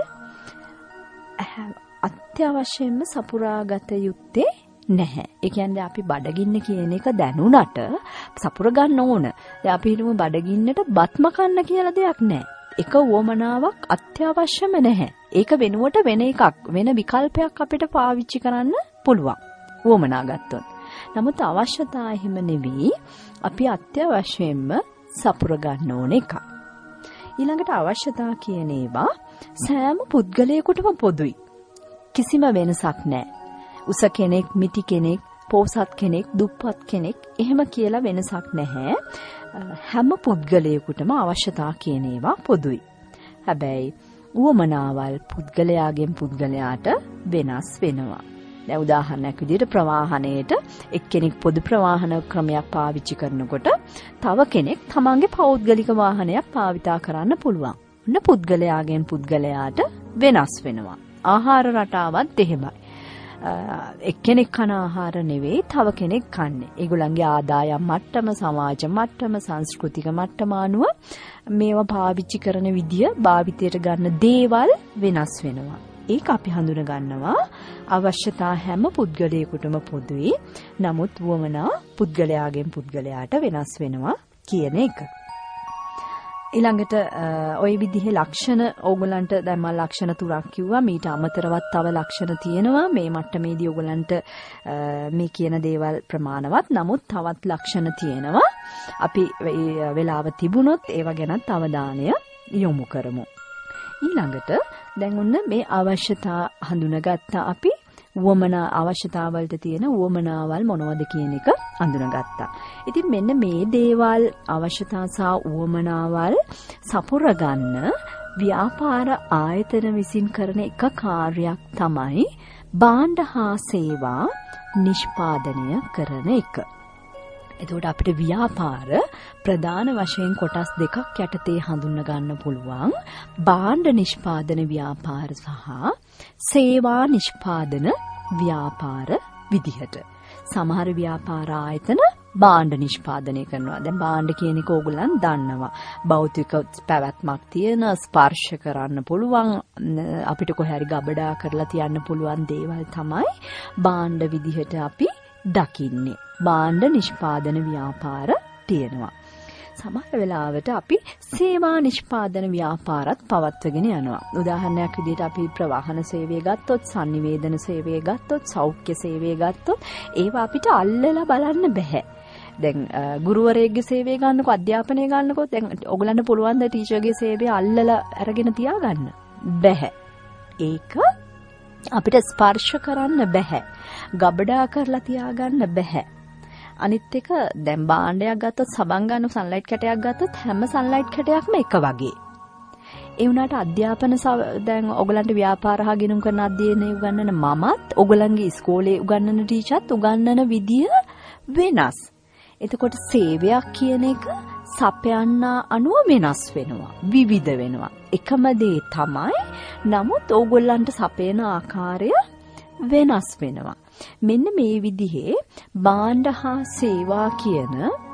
අත්‍යවශ්‍යයෙන්ම සපුරාගත යුත්තේ නැහැ. ඒ කියන්නේ අපි බඩගින්න කියන එක දැනුණට සපුර ගන්න ඕන. දැන් අපි හිතමු බඩගින්නට බත්ම කන්න කියලා දෙයක් නැහැ. එක වමනාවක් අත්‍යවශ්‍යම නැහැ. ඒක වෙනුවට වෙන එකක්, වෙන විකල්පයක් අපිට පාවිච්චි කරන්න පුළුවන්. වමනා ගත්තොත්. නමුත් අවශ්‍යතා එහෙම නෙවෙයි. අපි අත්‍යවශ්‍යයෙන්ම සපුර ගන්න ඕන එක. ඊළඟට අවශ්‍යතා කියන ඒවා සෑම පුද්ගලයෙකුටම පොදුයි. කිසිම වෙනසක් නැහැ. උස කෙනෙක්, මිටි කෙනෙක්, පොහොසත් කෙනෙක්, දුප්පත් කෙනෙක් එහෙම කියලා වෙනසක් නැහැ. හැම පුද්ගලයෙකුටම අවශ්‍යතා කියන ඒවා පොදුයි. හැබැයි උවමනාවල් පුද්ගලයාගෙන් පුද්ගලයාට වෙනස් වෙනවා. දැන් උදාහරණයක් විදිහට ප්‍රවාහනයේට එක්කෙනෙක් පොදු ප්‍රවාහන ක්‍රමයක් පාවිච්චි කරනකොට තව කෙනෙක් තමන්ගේ පෞද්ගලික වාහනයක් භාවිතා කරන්න පුළුවන්. ඔන්න පුද්ගලයාගෙන් පුද්ගලයාට වෙනස් වෙනවා. ආහාර රටාවත් එහෙමයි. එක්කෙනෙක් කන ආහාර නෙවෙයි තව කෙනෙක් කන්නේ. ඒගොල්ලන්ගේ ආදායම් මට්ටම, සමාජ මට්ටම, සංස්කෘතික මට්ටම අනුව මේවා පාවිච්චි කරන විදිය, භාවිතයට ගන්න දේවල් වෙනස් වෙනවා. ඒක අපි හඳුන ගන්නවා අවශ්‍යතා හැම පුද්ගලයෙකුටම පොදුයි. නමුත් වමනා පුද්ගලයාගෙන් පුද්ගලයාට වෙනස් වෙනවා කියන එක. ඊළඟට ওই විදිහේ ලක්ෂණ ඕගලන්ට දැන් මම ලක්ෂණ තුනක් කිව්වා. මීට අමතරවත් තව ලක්ෂණ තියෙනවා. මේ මට්ටමේදී ඕගලන්ට මේ කියන දේවල් ප්‍රමාණවත්. නමුත් තවත් ලක්ෂණ තියෙනවා. අපි වෙලාව තිබුණොත් ඒව ගැනත් අවධානය යොමු කරමු. ඊළඟට දැන් ඔන්න මේ අවශ්‍යතා හඳුනගත්තා. අපි වමනා අවශ්‍යතාවලට තියෙන වමනාවල් මොනවද කියන එක හඳුනගත්තා. ඉතින් මෙන්න මේ දේවල් අවශ්‍යතා සහ වමනාවල් සපුර ගන්න ව්‍යාපාර ආයතන විසින් කරන එක කාර්යයක් තමයි භාණ්ඩ හා සේවා නිෂ්පාදනය කරන එක. එතකොට අපිට ව්‍යාපාර ප්‍රධාන වශයෙන් කොටස් දෙකක් යටතේ හඳුන්ව ගන්න පුළුවන්. භාණ්ඩ නිෂ්පාදන ව්‍යාපාර සහ සේවා නිෂ්පාදන ව්‍යාපාර විදිහට. සමහර ව්‍යාපාර ආයතන භාණ්ඩ නිෂ්පාදනය කරනවා. දැන් භාණ්ඩ කියන එක ඕගොල්ලන් දන්නවා. භෞතික පැවැත්මක් තියෙන, ස්පර්ශ කරන්න පුළුවන්, අපිට කොහේ හරි ගබඩා කරලා තියන්න පුළුවන් දේවල් තමයි භාණ්ඩ විදිහට අපි දකින්නේ. භාණ්ඩ නිෂ්පාදන ව්‍යාපාර තියෙනවා. සමහර වෙලාවට අපි සේවා නිෂ්පාදන ව්‍යාපාරත් පවත්වගෙන යනවා. උදාහරණයක් විදිහට අපි ප්‍රවාහන සේවය ගත්තොත්, sannivedana සේවය ගත්තොත්, සෞඛ්‍ය සේවය ගත්තොත් ඒවා අපිට අල්ලලා බලන්න බෑ. දැන් ගුරුවරයෙක්ගේ සේවය ගන්නකො, අධ්‍යාපනය ගන්නකො දැන් ඔයගලන්ට පුළුවන් ද ටීචර්ගේ සේවය අල්ලලා අරගෙන තියාගන්න? බෑ. ඒක අපිට ස්පර්ශ කරන්න බෑ. ගබඩා කරලා තියාගන්න බෑ. අනිත් එක දැන් භාණ්ඩයක් ගත්තොත්, සබන් ගන්න සන්ලයිට් කැටයක් ගත්තොත් හැම සන්ලයිට් කැටයක්ම එක වගේ. ඒ වුණාට අධ්‍යාපන දැන් ඔයගලන්ට ව්‍යාපාර හා ගිණුම් කරන අධ්‍යයනය උගන්වන මමත් ඔයගලන්ගේ ඉස්කෝලේ උගන්වන ටීචර්ත් උගන්වන විදිය වෙනස්. එතකොට සේවයක් කියන එක සපයන්න අනුව වෙනස් වෙනවා, විවිධ වෙනවා. එකම දේ තමයි, නමුත් ඕගොල්ලන්ට සපයන ආකාරය වෙනස් වෙනවා. මෙන්න මේ විදිහේ භාණ්ඩ හා සේවා කියන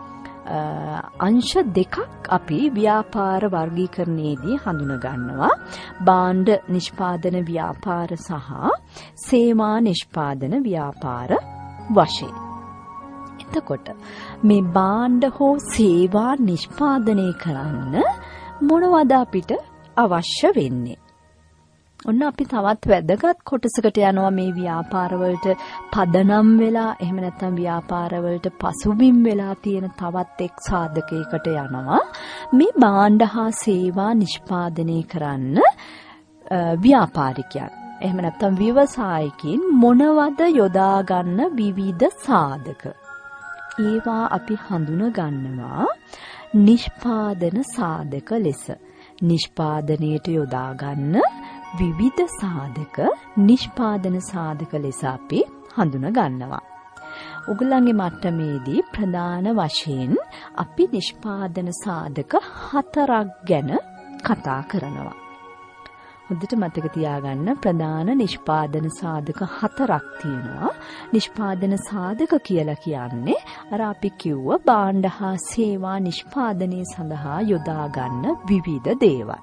අංශ දෙකක් අපි ව්‍යාපාර වර්ගීකරණයේදී හඳුනා ගන්නවා. භාණ්ඩ නිෂ්පාදන ව්‍යාපාර සහ සේවා නිෂ්පාදන ව්‍යාපාර වශයෙන්. එතකොට මේ භාණ්ඩ හෝ සේවා නිෂ්පාදනය කරන්න මොනවද අපිට අවශ්‍ය වෙන්නේ? ඔන්න අපි තවත් වැදගත් කොටසකට යනවා මේ ව්‍යාපාර වලට පදනම් වෙලා, එහෙම නැත්නම් ව්‍යාපාර වලට පසුබිම් වෙලා තියෙන තවත් එක් සාධකයකට යනවා. මේ භාණ්ඩ හා සේවා නිෂ්පාදනය කරන්න ව්‍යාපාරිකයන්, එහෙම නැත්නම් ව්‍යවසායකින් මොනවද යොදා ගන්න විවිධ සාධක? ඒවා අපි හඳුනා ගන්නවා නිෂ්පාදන සාධක ලෙස. නිෂ්පාදනයට යොදා ගන්න විවිධ සාධක නිෂ්පාදන සාධක ලෙස අපි හඳුනා ගන්නවා. ඔයගොල්ලන්ගේ මට්ටමේදී ප්‍රධාන වශයෙන් අපි නිෂ්පාදන සාධක හතරක් ගැන කතා කරනවා. හොඳට මතක තියාගන්න, ප්‍රධාන නිෂ්පාදන සාධක හතරක් තියෙනවා. නිෂ්පාදන සාධක කියලා කියන්නේ අර අපි කිව්ව භාණ්ඩ හා සේවා නිෂ්පාදනය සඳහා යොදා ගන්න විවිධ දේවල්.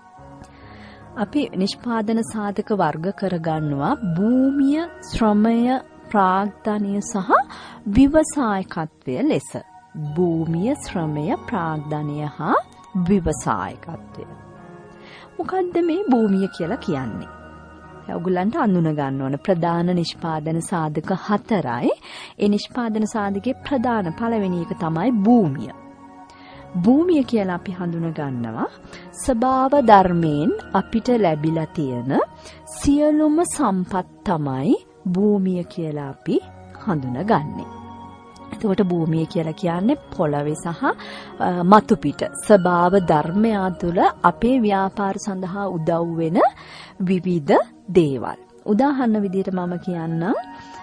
අපි නිෂ්පාදන සාධක වර්ග කරගන්නවා භූමිය, ශ්‍රමය, ප්‍රාග්ධනය සහ ව්‍යවසායකත්වය ලෙස. භූමිය, ශ්‍රමය, ප්‍රාග්ධනය හා ව්‍යවසායකත්වය. මොකද්ද මේ භූමිය කියලා කියන්නේ? ඔයගොල්ලන්ට අඳුන ගන්න ඕන ප්‍රධාන නිෂ්පාදන සාධක හතරයි. ඒ නිෂ්පාදන සාධකයේ ප්‍රධාන පළවෙනි එක තමයි භූමිය. භූමිය කියලා අපි හඳුන ගන්නවා ස්වභාව ධර්මයෙන් අපිට ලැබිලා තියෙන සියලුම සම්පත් තමයි භූමිය කියලා අපි හඳුනගන්නේ. එතකොට භූමිය කියලා කියන්නේ පොළවේ සහ මතු පිට ස්වභාව ධර්මයා තුළ අපේ ව්‍යාපාර සඳහා උදව් වෙන විවිධ දේවල්. උදාහරණ විදිහට මම කියන්නම්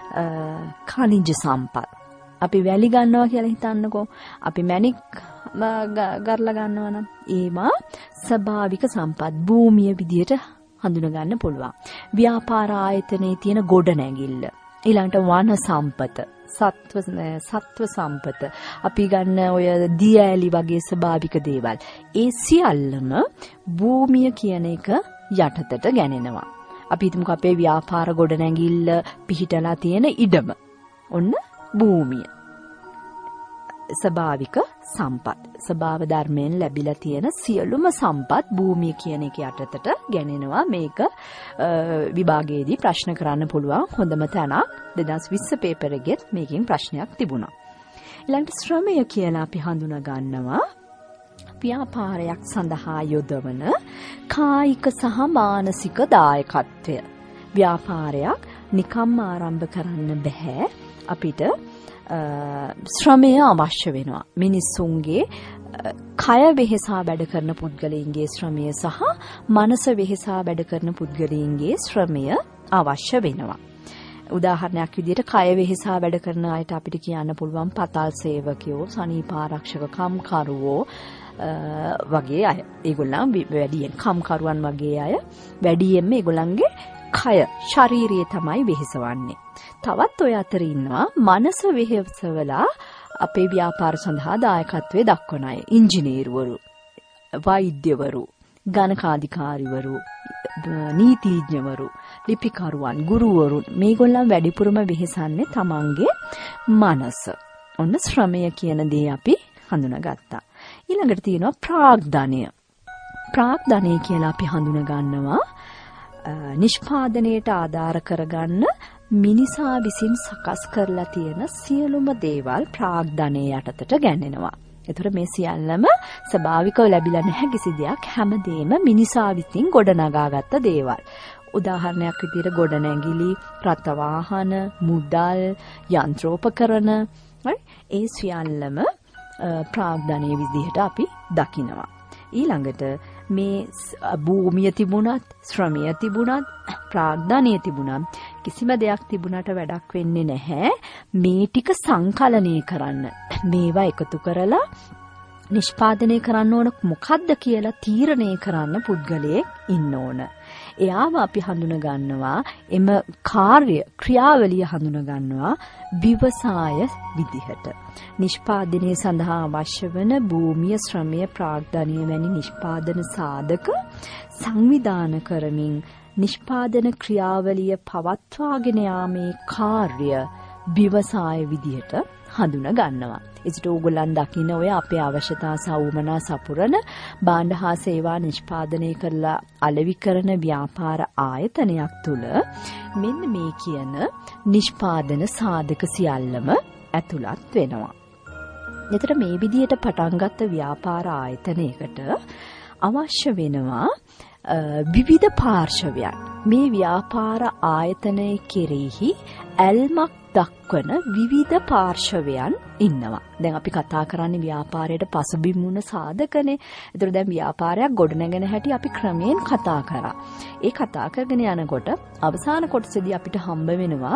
ඛනිජ සම්පත්. අපි වැලි ගන්නවා කියලා හිතන්නකෝ. අපි මැණික් ගර්ලා ගන්නවා නම් ඒවා ස්වභාවික සම්පත් භූමිය විදිහට හඳුනා ගන්න පුළුවන්. ව්‍යාපාර ආයතනයේ තියෙන ගොඩනැගිල්ල. ඊළඟට වන සම්පත, සත්ව සත්ව සම්පත, අපි ගන්න ඔය දියඇලි වගේ ස්වභාවික දේවල්. ඒ සියල්ලම භූමිය කියන එක යටතට ගැනෙනවා. අපි හිතමුකෝ අපේ ව්‍යාපාර ගොඩනැගිල්ල පිහිටලා තියෙන ඉඩම. ඔන්න භූමිය. ස්වභාවික සම්පත්. ස්වභාව ධර්මයෙන් ලැබිලා තියෙන සියලුම සම්පත් භූමිය කියන එක යටතට ගැනෙනවා. මේක විභාගයේදී ප්‍රශ්න කරන්න පුළුවන් හොඳම තැනක්. දෙදාස් විස්ස පේපර් එකේ මේකෙන් ප්‍රශ්නයක් තිබුණා. ඊළඟට ශ්‍රමය කියලා අපි හඳුනා ගන්නවා ව්‍යාපාරයක් සඳහා යොදවන කායික සහ මානසික දායකත්වය. ව්යාපාරයක් නිකම්ම ආරම්භ කරන්න බෑ. අපිට ශ්‍රමය අවශ්‍ය වෙනවා. මිනිස්සුන්ගේ කය වෙහෙසා වැඩ කරන පුද්ගලයන්ගේ ශ්‍රමය සහ මනස වෙහෙසා වැඩ කරන පුද්ගලයන්ගේ ශ්‍රමය අවශ්‍ය වෙනවා. උදාහරණයක් විදිහට කය වෙහෙසා වැඩ කරන අයට අපිට කියන්න පුළුවන් පතල් සේවකයෝ, සනීපාරක්ෂක කම්කරුවෝ වගේ අය. ඒගොල්ලන් වැඩියෙන් කම්කරුවන් වගේ අය වැඩියෙන්ම ඒගොල්ලන්ගේ කය, ශාරීරිය තමයි වෙහෙසවන්නේ. තවත් ඔය අතර ඉන්නවා මනස වෙහෙසවලා අපේ ව්‍යාපාර සඳහා දායකත්වයේ දක්වන අය. ඉංජිනේරුවරු, වෛද්‍යවරු, ගණකාධිකාරිවරු, නීතිඥවරු, ලිපිකරුවන්, ගුරුවරුන් මේගොල්ලන් වැඩිපුරම වෙහෙසන්නේ තමන්ගේ මනස. ඔන්න ශ්‍රමය කියන දේ අපි හඳුනාගත්තා. ඊළඟට තියෙනවා ප්‍රාග්ධනය. ප්‍රාග්ධනය කියලා අපි හඳුනා ගන්නවා නිෂ්පාදනයට ආධාර කරගන්න මිනිසා විසින් සකස් කරලා තියෙන සියලුම දේවල් ප්‍රාග්ධනය යටතට ගැනෙනවා. ඒතර මේ සියල්ලම ස්වභාවිකව ලැබිලා නැහැ කිසි දෙයක්. හැමදේම මිනිසා විසින් ගොඩනගාගත්ත දේවල්. උදාහරණයක් විදිහට ගොඩනැගිලි, රථ වාහන, මුදල්, යන්ත්‍රෝපකරණ, ඒ සියල්ලම ප්‍රාග්ධනයේ විදිහට අපි දකිනවා. ඊළඟට මේ භූමිය තිබුණත්, ශ්‍රමය තිබුණත්, ප්‍රාග්ධනය තිබුණත් කිසිම දෙයක් තිබුණට වැඩක් වෙන්නේ නැහැ. මේ ටික සංකලනය කරන්න, මේවා එකතු කරලා නිෂ්පාදනය කරන්න ඕන මොකද්ද කියලා තීරණය කරන්න පුද්ගලයෙක් ඉන්න ඕන. එයාව අපි හඳුනා ගන්නවා, එම කාර්ය ක්‍රියාවලිය හඳුනා ගන්නවා ව්‍යවසාය විදිහට. නිෂ්පාදනය සඳහා අවශ්‍ය වන භූමිය, ශ්‍රමය, ප්‍රාග්ධනය වැනි නිෂ්පාදන සාධක සංවිධාන කරමින් නිෂ්පාදන ක්‍රියාවලිය පවත්වාගෙන යාමේ කාර්ය ව්‍යවසාය විදිහට හඳුනා ගන්නවා. ඒකට ඕගොල්ලන් දකින්න ඔය අපේ අවශ්‍යතා සවුමනා සපුරන භාණ්ඩ හා සේවා නිෂ්පාදනය කරලා අලෙවි කරන ව්‍යාපාර ආයතනයක් තුල මෙන්න මේ කියන නිෂ්පාදන සාධක සියල්ලම ඇතුළත් වෙනවා. එතකොට මේ විදිහට පටන් ගත්ත ව්‍යාපාර ආයතනයකට අවශ්‍ය වෙනවා විවිධ පාර්ශවයන්. මේ ව්‍යාපාර ආයතනයේ කෙරෙහි ඇල්මක් දක්වන විවිධ පාර්ශවයන් ඉන්නවා. දැන් අපි කතා කරන්නේ ව්‍යාපාරයට පසුබිම් වුණ සාධකනේ. ඒතර දැන් ව්‍යාපාරයක් ගොඩනගෙන හැටි අපි ක්‍රමයෙන් කතා කරා. ඒ කතා කරගෙන යනකොට අවසාන කොටසේදී අපිට හම්බ වෙනවා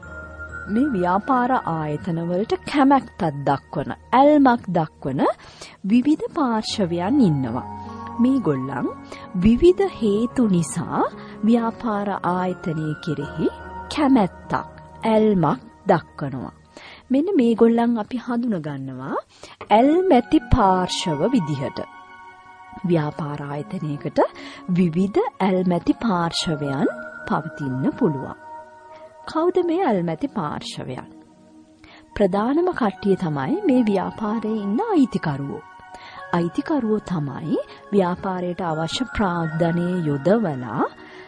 මේ ව්‍යාපාර ආයතන වලට කැමැත්තක් දක්වන, ඇල්මක් දක්වන විවිධ පාර්ශවයන් ඉන්නවා. මේගොල්ලන් විවිධ හේතු නිසා ව්‍යාපාර ආයතනයේ කෙරෙහි කැමැත්තක්, ඇල්මක් දක්වනවා. මෙන්න මේගොල්ලන් අපි හඳුනා ගන්නවා ඇල්මැති පාර්ශව විදිහට. ව්‍යාපාර ආයතනයකට විවිධ ඇල්මැති පාර්ශවයන් පවතින්න පුළුවන්. කවුද මේ ඇල්මැති පාර්ශවයන්? ප්‍රධානම කට්ටිය තමයි මේ ව්‍යාපාරයේ ඉන්න අයිතිකරුවෝ. අයිතිකරුවෝ තමයි ව්‍යාපාරයට අවශ්‍ය ප්‍රාග්ධනය යොදවලා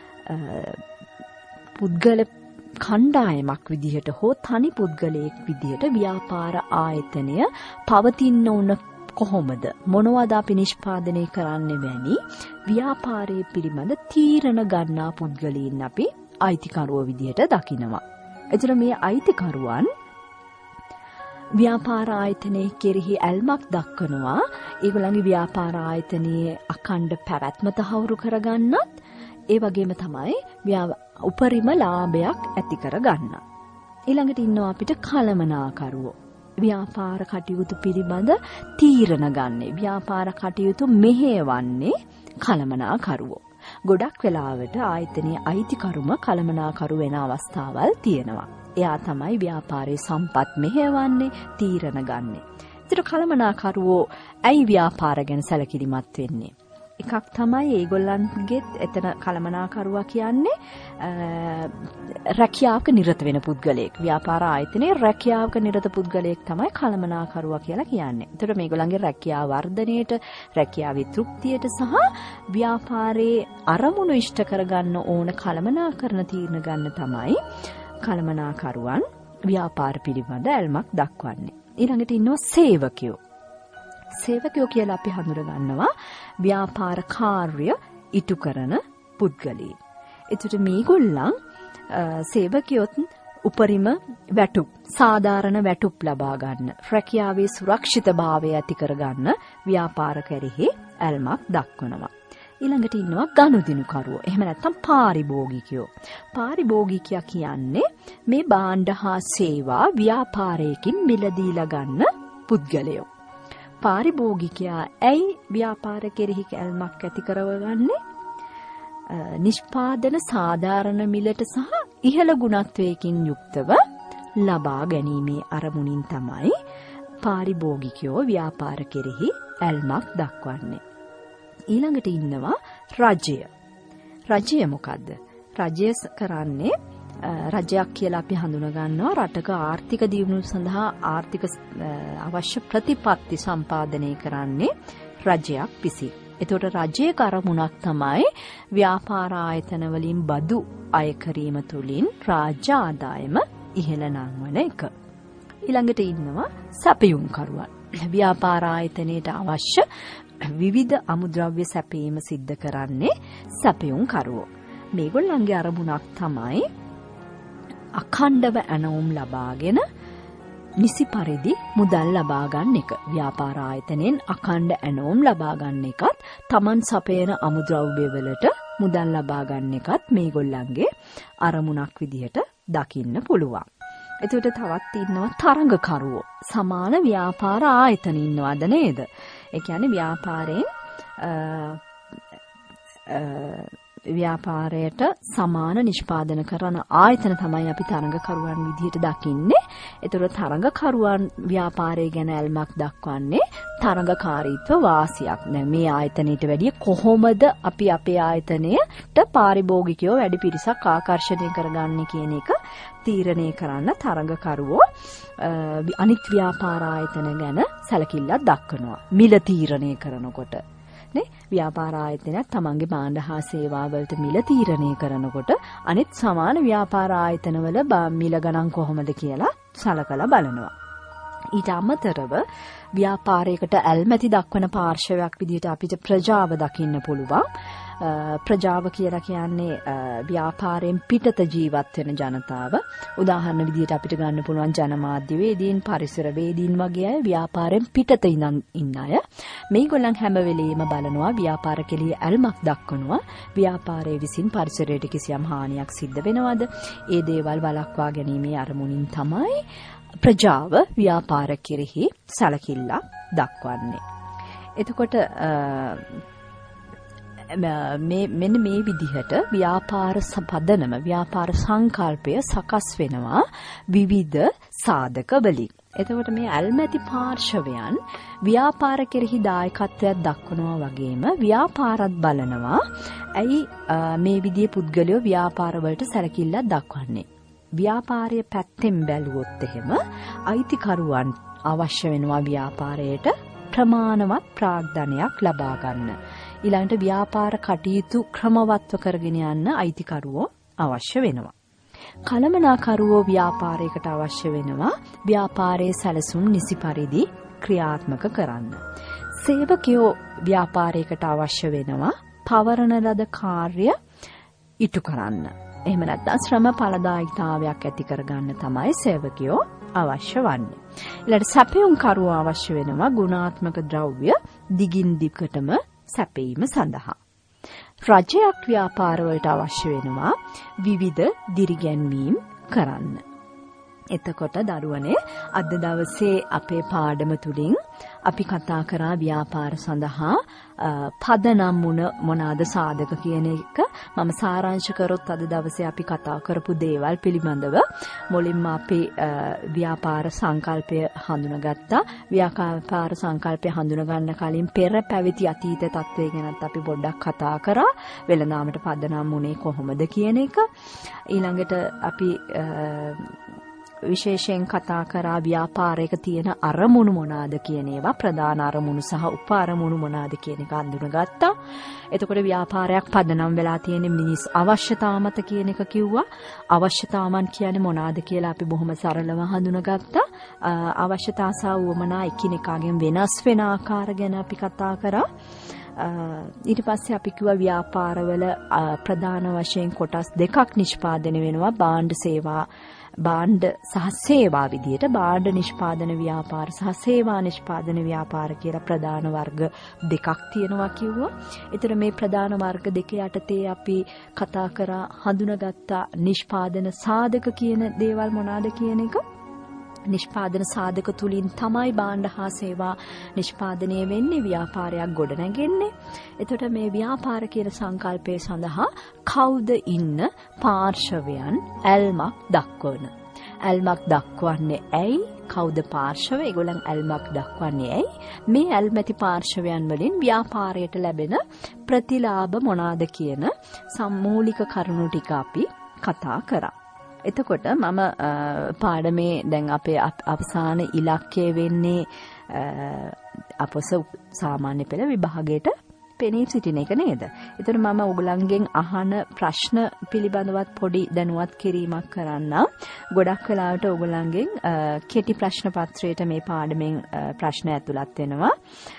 පුද්ගල කණ්ඩායමක් විදිහට හෝ තනි පුද්ගලයෙක් විදිහට ව්‍යාපාර ආයතනය පවතින්න ඕන කොහොමද, මොනවද අපි නිෂ්පාදනය කරන්න වැනි ව්‍යාපාරයේ පිළිබඳ තීරණ ගන්නා පුද්ගලයන් අපි අයිතිකරුවෝ විදිහට දකිනවා. එතන මේ අයිතිකරුවන් ව්‍යාපාර ආයතනයේ කෙරෙහි ඇල්මක් දක්වනවා. ඒගොල්ලන්ගේ ව්‍යාපාර ආයතනයේ අඛණ්ඩ පැවැත්ම තහවුරු කරගන්නත්, ඒ වගේම තමයි උපරිම ලාභයක් ඇති කරගන්න. ඊළඟට ඉන්නවා අපිට කළමනාකරුවෝ. ව්‍යාපාර කටයුතු පිළිබඳ තීරණ ගන්නේ, ව්‍යාපාර කටයුතු මෙහෙයවන්නේ කළමනාකරුවෝ. ගොඩක් වෙලාවට ආයතනයේ අයිතිකරුම කළමනාකරු වෙන අවස්ථාවල් තියෙනවා. එයා තමයි ව්‍යාපාරයේ සම්පත් මෙහෙයවන්නේ, තීරණ ගන්නෙ. ඒතර කළමනාකරුවෝ ඇයි ව්‍යාපාර ගැන සැලකිලිමත් වෙන්නේ? එකක් තමයි ඒගොල්ලන්ගෙත් එතන කළමනාකරුවා කියන්නේ රැකියාවක නිරත වෙන පුද්ගලයෙක්. ව්‍යාපාර ආයතනයේ රැකියාවක නිරත පුද්ගලයෙක් තමයි කළමනාකරුවා කියලා කියන්නේ. ඒතර මේගොල්ලන්ගේ රැකියාව වර්ධනයට, රැකියාවේ තෘප්තියට සහ ව්‍යාපාරයේ අරමුණු ඉෂ්ට කරගන්න ඕන කළමනාකරන තීරණ ගන්න තමයි කළමනාකරුවන් ව්‍යාපාර පිළිබඳ ඇල්මක් දක්වන්නේ. ඊළඟට ඉන්නවා සේවකයෝ. සේවකයෝ කියලා අපි හඳුනා ගන්නවා ව්‍යාපාර කාර්ය ඉටු කරන පුද්ගලයන්. එතකොට මේගොල්ලන් සේවකයොත් උපරිම වැටුප් සාධාරණ වැටුප් ලබා ගන්න රැකියාවේ සුරක්ෂිතභාවය ඇති කර ගන්න ව්‍යාපාර කෙරෙහි ඇල්මක් දක්වනවා. ඊළඟට ඉන්නවා ගනුදෙනුකරුවෝ. එහෙම නැත්නම් පාරිභෝගිකයෝ. පාරිභෝගිකයා කියන්නේ මේ භාණ්ඩ හා සේවා ව්‍යාපාරයකින් මිලදීලා ගන්න පුද්ගලයෝ. පාරිභෝගිකයා ඇයි ව්‍යාපාර කෙරෙහි ඇල්මක් ඇති කරවගන්නේ? නිෂ්පාදන සාධාරණ මිලට සහ ඉහළ ගුණත්වයකින් යුක්තව ලබා ගැනීමේ අරමුණින් තමයි පාරිභෝගිකයෝ ව්‍යාපාර කෙරෙහි ඇල්මක් දක්වන්නේ. ඊළඟට ඉන්නවා රජය. රජය මොකද්ද? රජය කරන්නේ රජයක් කියලා අපි හඳුනා ගන්නවා රටක ආර්ථික දියුණුව සඳහා ආර්ථික අවශ්‍ය ප්‍රතිපත්ති සම්පාදනය කරන්නේ රජයක් විසින්. එතකොට රජයේ කරමුණක් තමයි ව්‍යාපාර ආයතන වලින් බදු අය කිරීම තුළින් රාජ්‍ය ආදායම ඉහළ නංවන එක. ඊළඟට ඉන්නවා සැපයුම්කරුවන්. ව්‍යාපාර ආයතනයට අවශ්‍ය විවිධ අමුද්‍රව්‍ය සැපයීම සිද්ධ කරන්නේ සැපයුම්කරුවෝ. මේගොල්ලන්ගේ අරමුණක් තමයි අඛණ්ඩව ඇණවුම් ලබාගෙන නිසි පරිදි මුදල් ලබා ගන්න එක. ව්‍යාපාර ආයතනයෙන් අඛණ්ඩ ඇණවුම් ලබා ගන්න එකත් Taman සපයන අමුද්‍රව්‍ය වලට මුදල් ලබා ගන්න එකත් මේගොල්ලන්ගේ අරමුණක් විදිහට දකින්න පුළුවන්. එතකොට තවත් ඉන්නවා තරඟකරුවෝ. සමාන ව්‍යාපාර ආයතන ඉන්නවද නේද? ඒ කියන්නේ ව්‍යාපාරයෙන් ව්‍යාපාරයට සමාන නිෂ්පාදන කරන ආයතන තමයි අපි තරඟකරුවන් විදිහට දකින්නේ. ඒතර තරඟකරුවන් ව්‍යාපාරය ගැන ඇල්මක් දක්වන්නේ තරඟකාරීත්ව වාසියක්. දැන් මේ ආයතනයට වැඩිය කොහොමද අපි අපේ ආයතනයට පාරිභෝගිකයෝ වැඩි පිරිසක් ආකර්ෂණය කරගන්නේ කියන එක තීරණය කරන්න තරඟකරුවෝ අනිත් ව්‍යාපාර ආයතන ගැන සැලකිල්ලක් දක්වනවා. මිල තීරණය කරනකොට නේ ව්‍යාපාර ආයතනයක් තමන්ගේ භාණ්ඩ හා සේවා වලට මිල තීරණය කරනකොට අනිත් සමාන ව්‍යාපාර ආයතනවල මිල ගණන් කොහොමද කියලා සලකලා බලනවා. ඊට අමතරව ව්‍යාපාරයකට ඇල්මැති දක්වන පාර්ශවයක් විදිහට අපිට ප්‍රජාව දකින්න පුළුවන්. ප්‍රජාව කියලා කියන්නේ ව්‍යාපාරයෙන් පිටත ජීවත් වෙන ජනතාව. උදාහරණ විදිහට අපිට ගන්න පුළුවන් ජනමාධ්‍යවේදීන්, පරිසරවේදීන් වගේ අය ව්යාපාරයෙන් පිටත ඉන්න අය. මේගොල්ලන් හැම වෙලෙම බලනවා ව්‍යාපාර කෙලිය ඇල්මක් දක්වනවා. ව්‍යාපාරයේ විසින් පරිසරයට කිසියම් හානියක් සිද්ධ වෙනවද? ඒ දේවල් වළක්වා ගැනීමේ අරමුණින් තමයි ප්‍රජාව ව්‍යාපාර කෙරෙහි සැලකිල්ලක් දක්වන්නේ. එතකොට මේ මෙන්න මේ විදිහට ව්‍යාපාර පදනම ව්‍යාපාර සංකල්පය සකස් වෙනවා විවිධ සාධක වලින්. එතකොට මේ ඇල්මැති පාර්ශවයන් ව්‍යාපාර කෙරෙහි දායකත්වයක් දක්වනවා වගේම ව්‍යාපාරත් බලනවා. ඇයි මේ විදිහේ පුද්ගලයෝ ව්‍යාපාර වලට සැලකිල්ලක් දක්වන්නේ? ව්‍යාපාරයේ පැත්තෙන් බැලුවොත් එහෙම අයිතිකරුවන් අවශ්‍ය වෙනවා ව්‍යාපාරයට ප්‍රමාණවත් ප්‍රාග්ධනයක් ලබා ගන්න. ඊළඟට ව්‍යාපාර කටයුතු ක්‍රමවත්ව කරගෙන යන්න අයිතිකරුවෝ අවශ්‍ය වෙනවා. කළමනාකරුවෝ ව්‍යාපාරයකට අවශ්‍ය වෙනවා ව්‍යාපාරයේ සැලසුම් නිසි පරිදි ක්‍රියාත්මක කරන්න. සේවකයෝ ව්‍යාපාරයකට අවශ්‍ය වෙනවා පවරන ලද කාර්ය ඉටු කරන්න. එහෙම නැත්නම් ශ්‍රම ඵලදායීතාවයක් ඇති කරගන්න තමයි සේවකයෝ අවශ්‍ය වන්නේ. ඊළඟට සැපයුම්කරුවෝ අවශ්‍ය වෙනවා ගුණාත්මක ද්‍රව්‍ය දිගින් දිගටම සැපීම සඳහා. රජයක් ව්‍යාපාරවලට අවශ්‍ය වෙනවා විවිධ දිරිගැන්වීම් කරන්න. එතකොට දරුවනේ අද දවසේ අපේ පාඩම තුලින් අපි කතා කරා ව්‍යාපාර සඳහා පදනම් මොන මොනවාද සාධක කියන එක. මම සාරාංශ කරොත් අද දවසේ අපි කතා කරපු දේවල් පිළිබඳව මුලින්ම අපි ව්‍යාපාර සංකල්පය හඳුනාගත්තා. ව්‍යාපාර සංකල්පය හඳුනා ගන්න කලින් පෙර පැවති අතීත තත්ත්වය ගැනත් අපි පොඩ්ඩක් කතා කරා. වෙළඳාමට පදනම් වුණේ කොහොමද කියන එක. ඊළඟට අපි විශේෂයෙන් කතා කරා ව්‍යාපාරයක තියෙන අරමුණු මොනවාද කියන ඒවා, ප්‍රධාන අරමුණු සහ උප අරමුණු මොනවාද කියන එක අඳුනගත්තා. එතකොට ව්‍යාපාරයක් පදනම් වෙලා තියෙන මිනිස් අවශ්‍යතා මත කියන එක කිව්වා. අවශ්‍යතාවන් කියන්නේ මොනවාද කියලා අපි බොහොම සරලව හඳුනගත්තා. අවශ්‍යතා සහ උවමනා එකිනෙකාගෙන් වෙනස් වෙන ආකාර ගැන අපි කතා කරා. ඊට පස්සේ අපි කිව්වා ව්‍යාපාරවල ප්‍රධාන වශයෙන් කොටස් දෙකක් නිෂ්පාදනය වෙනවා. භාණ්ඩ සේවා භාණ්ඩ සහ සේවා විදියට භාණ්ඩ නිෂ්පාදන ව්‍යාපාර සහ සේවා නිෂ්පාදන ව්‍යාපාර කියලා ප්‍රධාන වර්ග දෙකක් තියෙනවා කිව්වා. ඒතර මේ ප්‍රධාන වර්ග දෙක යටතේ අපි කතා කරා හඳුනාගත්ත නිෂ්පාදන සාධක කියන දේවල් මොනවාද කියන එක. නිෂ්පාදන සාධක තුලින් තමයි භාණ්ඩ හා සේවා නිෂ්පාදනය වෙන්නේ, ව්‍යාපාරයක් ගොඩනැගෙන්නේ. එතකොට මේ ව්‍යාපාර කියන සංකල්පය සඳහා කවුද ඉන්න පාර්ශවයන් ඇල්මක් දක්වන. ඇල්මක් දක්වන්නේ ඇයි? කවුද පාර්ශව? ඒගොල්ලන් ඇල්මක් දක්වන්නේ ඇයි? මේ ඇල්මැති පාර්ශවයන් වලින් ව්‍යාපාරයට ලැබෙන ප්‍රතිලාභ මොනවාද කියන සම්මූලික කරුණු ටික අපි කතා කරා. එතකොට මම පාඩමේ දැන් අපේ අවසාන ඉලක්කය වෙන්නේ අපොස සාමාන්‍ය පෙළ විභාගයට පෙනී සිටින එක නේද? ඒතර මම ඔයගලන්ගෙන් අහන ප්‍රශ්න පිළිබඳවත් පොඩි දැනුවත් කිරීමක් කරන්න. ගොඩක් වෙලාවට ඔයගලන්ගෙන් කෙටි ප්‍රශ්න පත්‍රයට මේ පාඩමෙන් ප්‍රශ්න ඇතුළත් වෙනවා.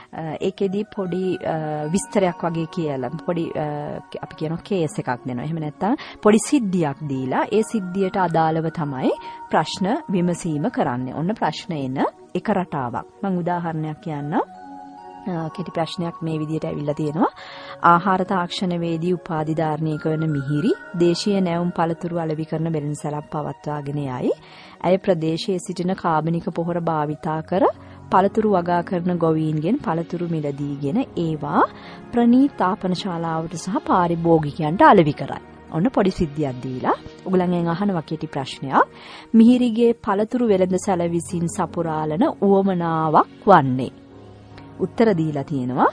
ඒකෙදි පොඩි විස්තරයක් වගේ කියලා පොඩි අපි කියනවා කේස් එකක් දෙනවා. එහෙම නැත්නම් පොඩි සිද්ධියක් දීලා ඒ සිද්ධියට අදාළව තමයි ප්‍රශ්න විමසීම කරන්නේ. ඔන්න ප්‍රශ්න එන එක රටාවක්. මම උදාහරණයක් කියන්නම්. කෙටි ප්‍රශ්නයක් මේ විදිහට ඇවිල්ලා තියෙනවා. ආහාර තාක්ෂණවේදී උපාධිධාරණයක වන මිහිරි දේශීය නැවුම් පළතුරු අලෙවි කරන බෙරන්සලක් පවත්වාගෙන යයි. ඇය ප්‍රදේශයේ සිටින කාබනික පොහොර භාවිතා කර පළතුරු වගා කරන ගොවීන්ගෙන් පළතුරු මිලදීගෙන ඒවා ප්‍රනීත තාපන ශාලාවට සහ පාරිභෝගිකයන්ට අලෙවි කරයි. ඔන්න පොඩි සිද්ධියක් දීලා ඔයගලගෙන් අහනවා කෙටි ප්‍රශ්නයක්. මිහිරිගේ පළතුරු වෙළඳසැල විසින් සපුරාලන උවමනාවක් වන්නේ. උත්තර දීලා තියෙනවා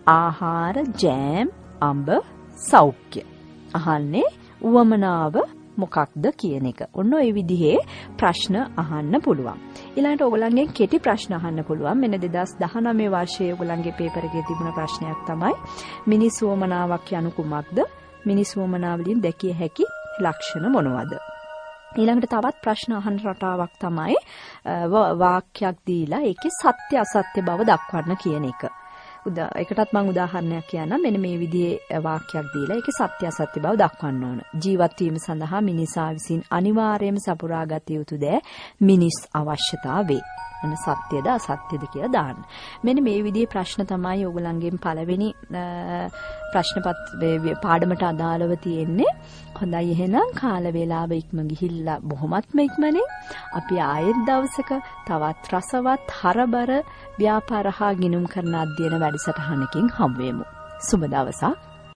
ආහාර, ජෑම්, අඹ, සෞඛ්‍ය. අහන්නේ උවමනාව මොකක්ද කියන එක. ඔන්න ඔය විදිහේ ප්‍රශ්න අහන්න පුළුවන්. ඊළඟට ඔයගලන්ගෙන් කෙටි ප්‍රශ්න අහන්න පුළුවන්. මෙන්න දෙදාස් දහනවය වර්ෂයේ ඔයගලන්ගේ පේපර් එකේ තිබුණ ප්‍රශ්නයක් තමයි මිනිස් උවමනාවක් යනු කුමක්ද? මිනිස් උවමනාව වලින් දැකිය හැකි ලක්ෂණ මොනවාද? ඊළඟට තවත් ප්‍රශ්න අහන රටාවක් තමයි වාක්‍යයක් දීලා ඒකේ සත්‍ය අසත්‍ය බව දක්වන්න කියන එක. උදා එකටත් මම උදාහරණයක් කියන්නම්. මෙන්න මේ විදිහේ වාක්‍යයක් දීලා ඒකේ සත්‍ය අසත්‍ය බව දක්වන්න ඕන. ජීවත් වීම සඳහා මිනිසා විසින් අනිවාර්යයෙන්ම සපුරා ගත යුතු දෑ මිනිස් අවශ්‍යතාවේ. අන සත්‍යද අසත්‍යද කියලා දාන්න. මෙන්න මේ විදිහේ ප්‍රශ්න තමයි ඔයගලන්ගෙන් පළවෙනි ප්‍රශ්න පත්‍රයේ පාඩමට අදාළව තියෙන්නේ. හොඳයි, එහෙනම් කාල වේලාව ඉක්ම ගිහිල්ලා බොහොමත්ම ඉක්මනින් අපි ආයෙත් දවසක තවත් රසවත් හරබර ව්‍යාපාර හා ගිණුම් කරන අධ්‍යයන වැඩසටහනකින් හමු වෙමු. සුබ දවසක්.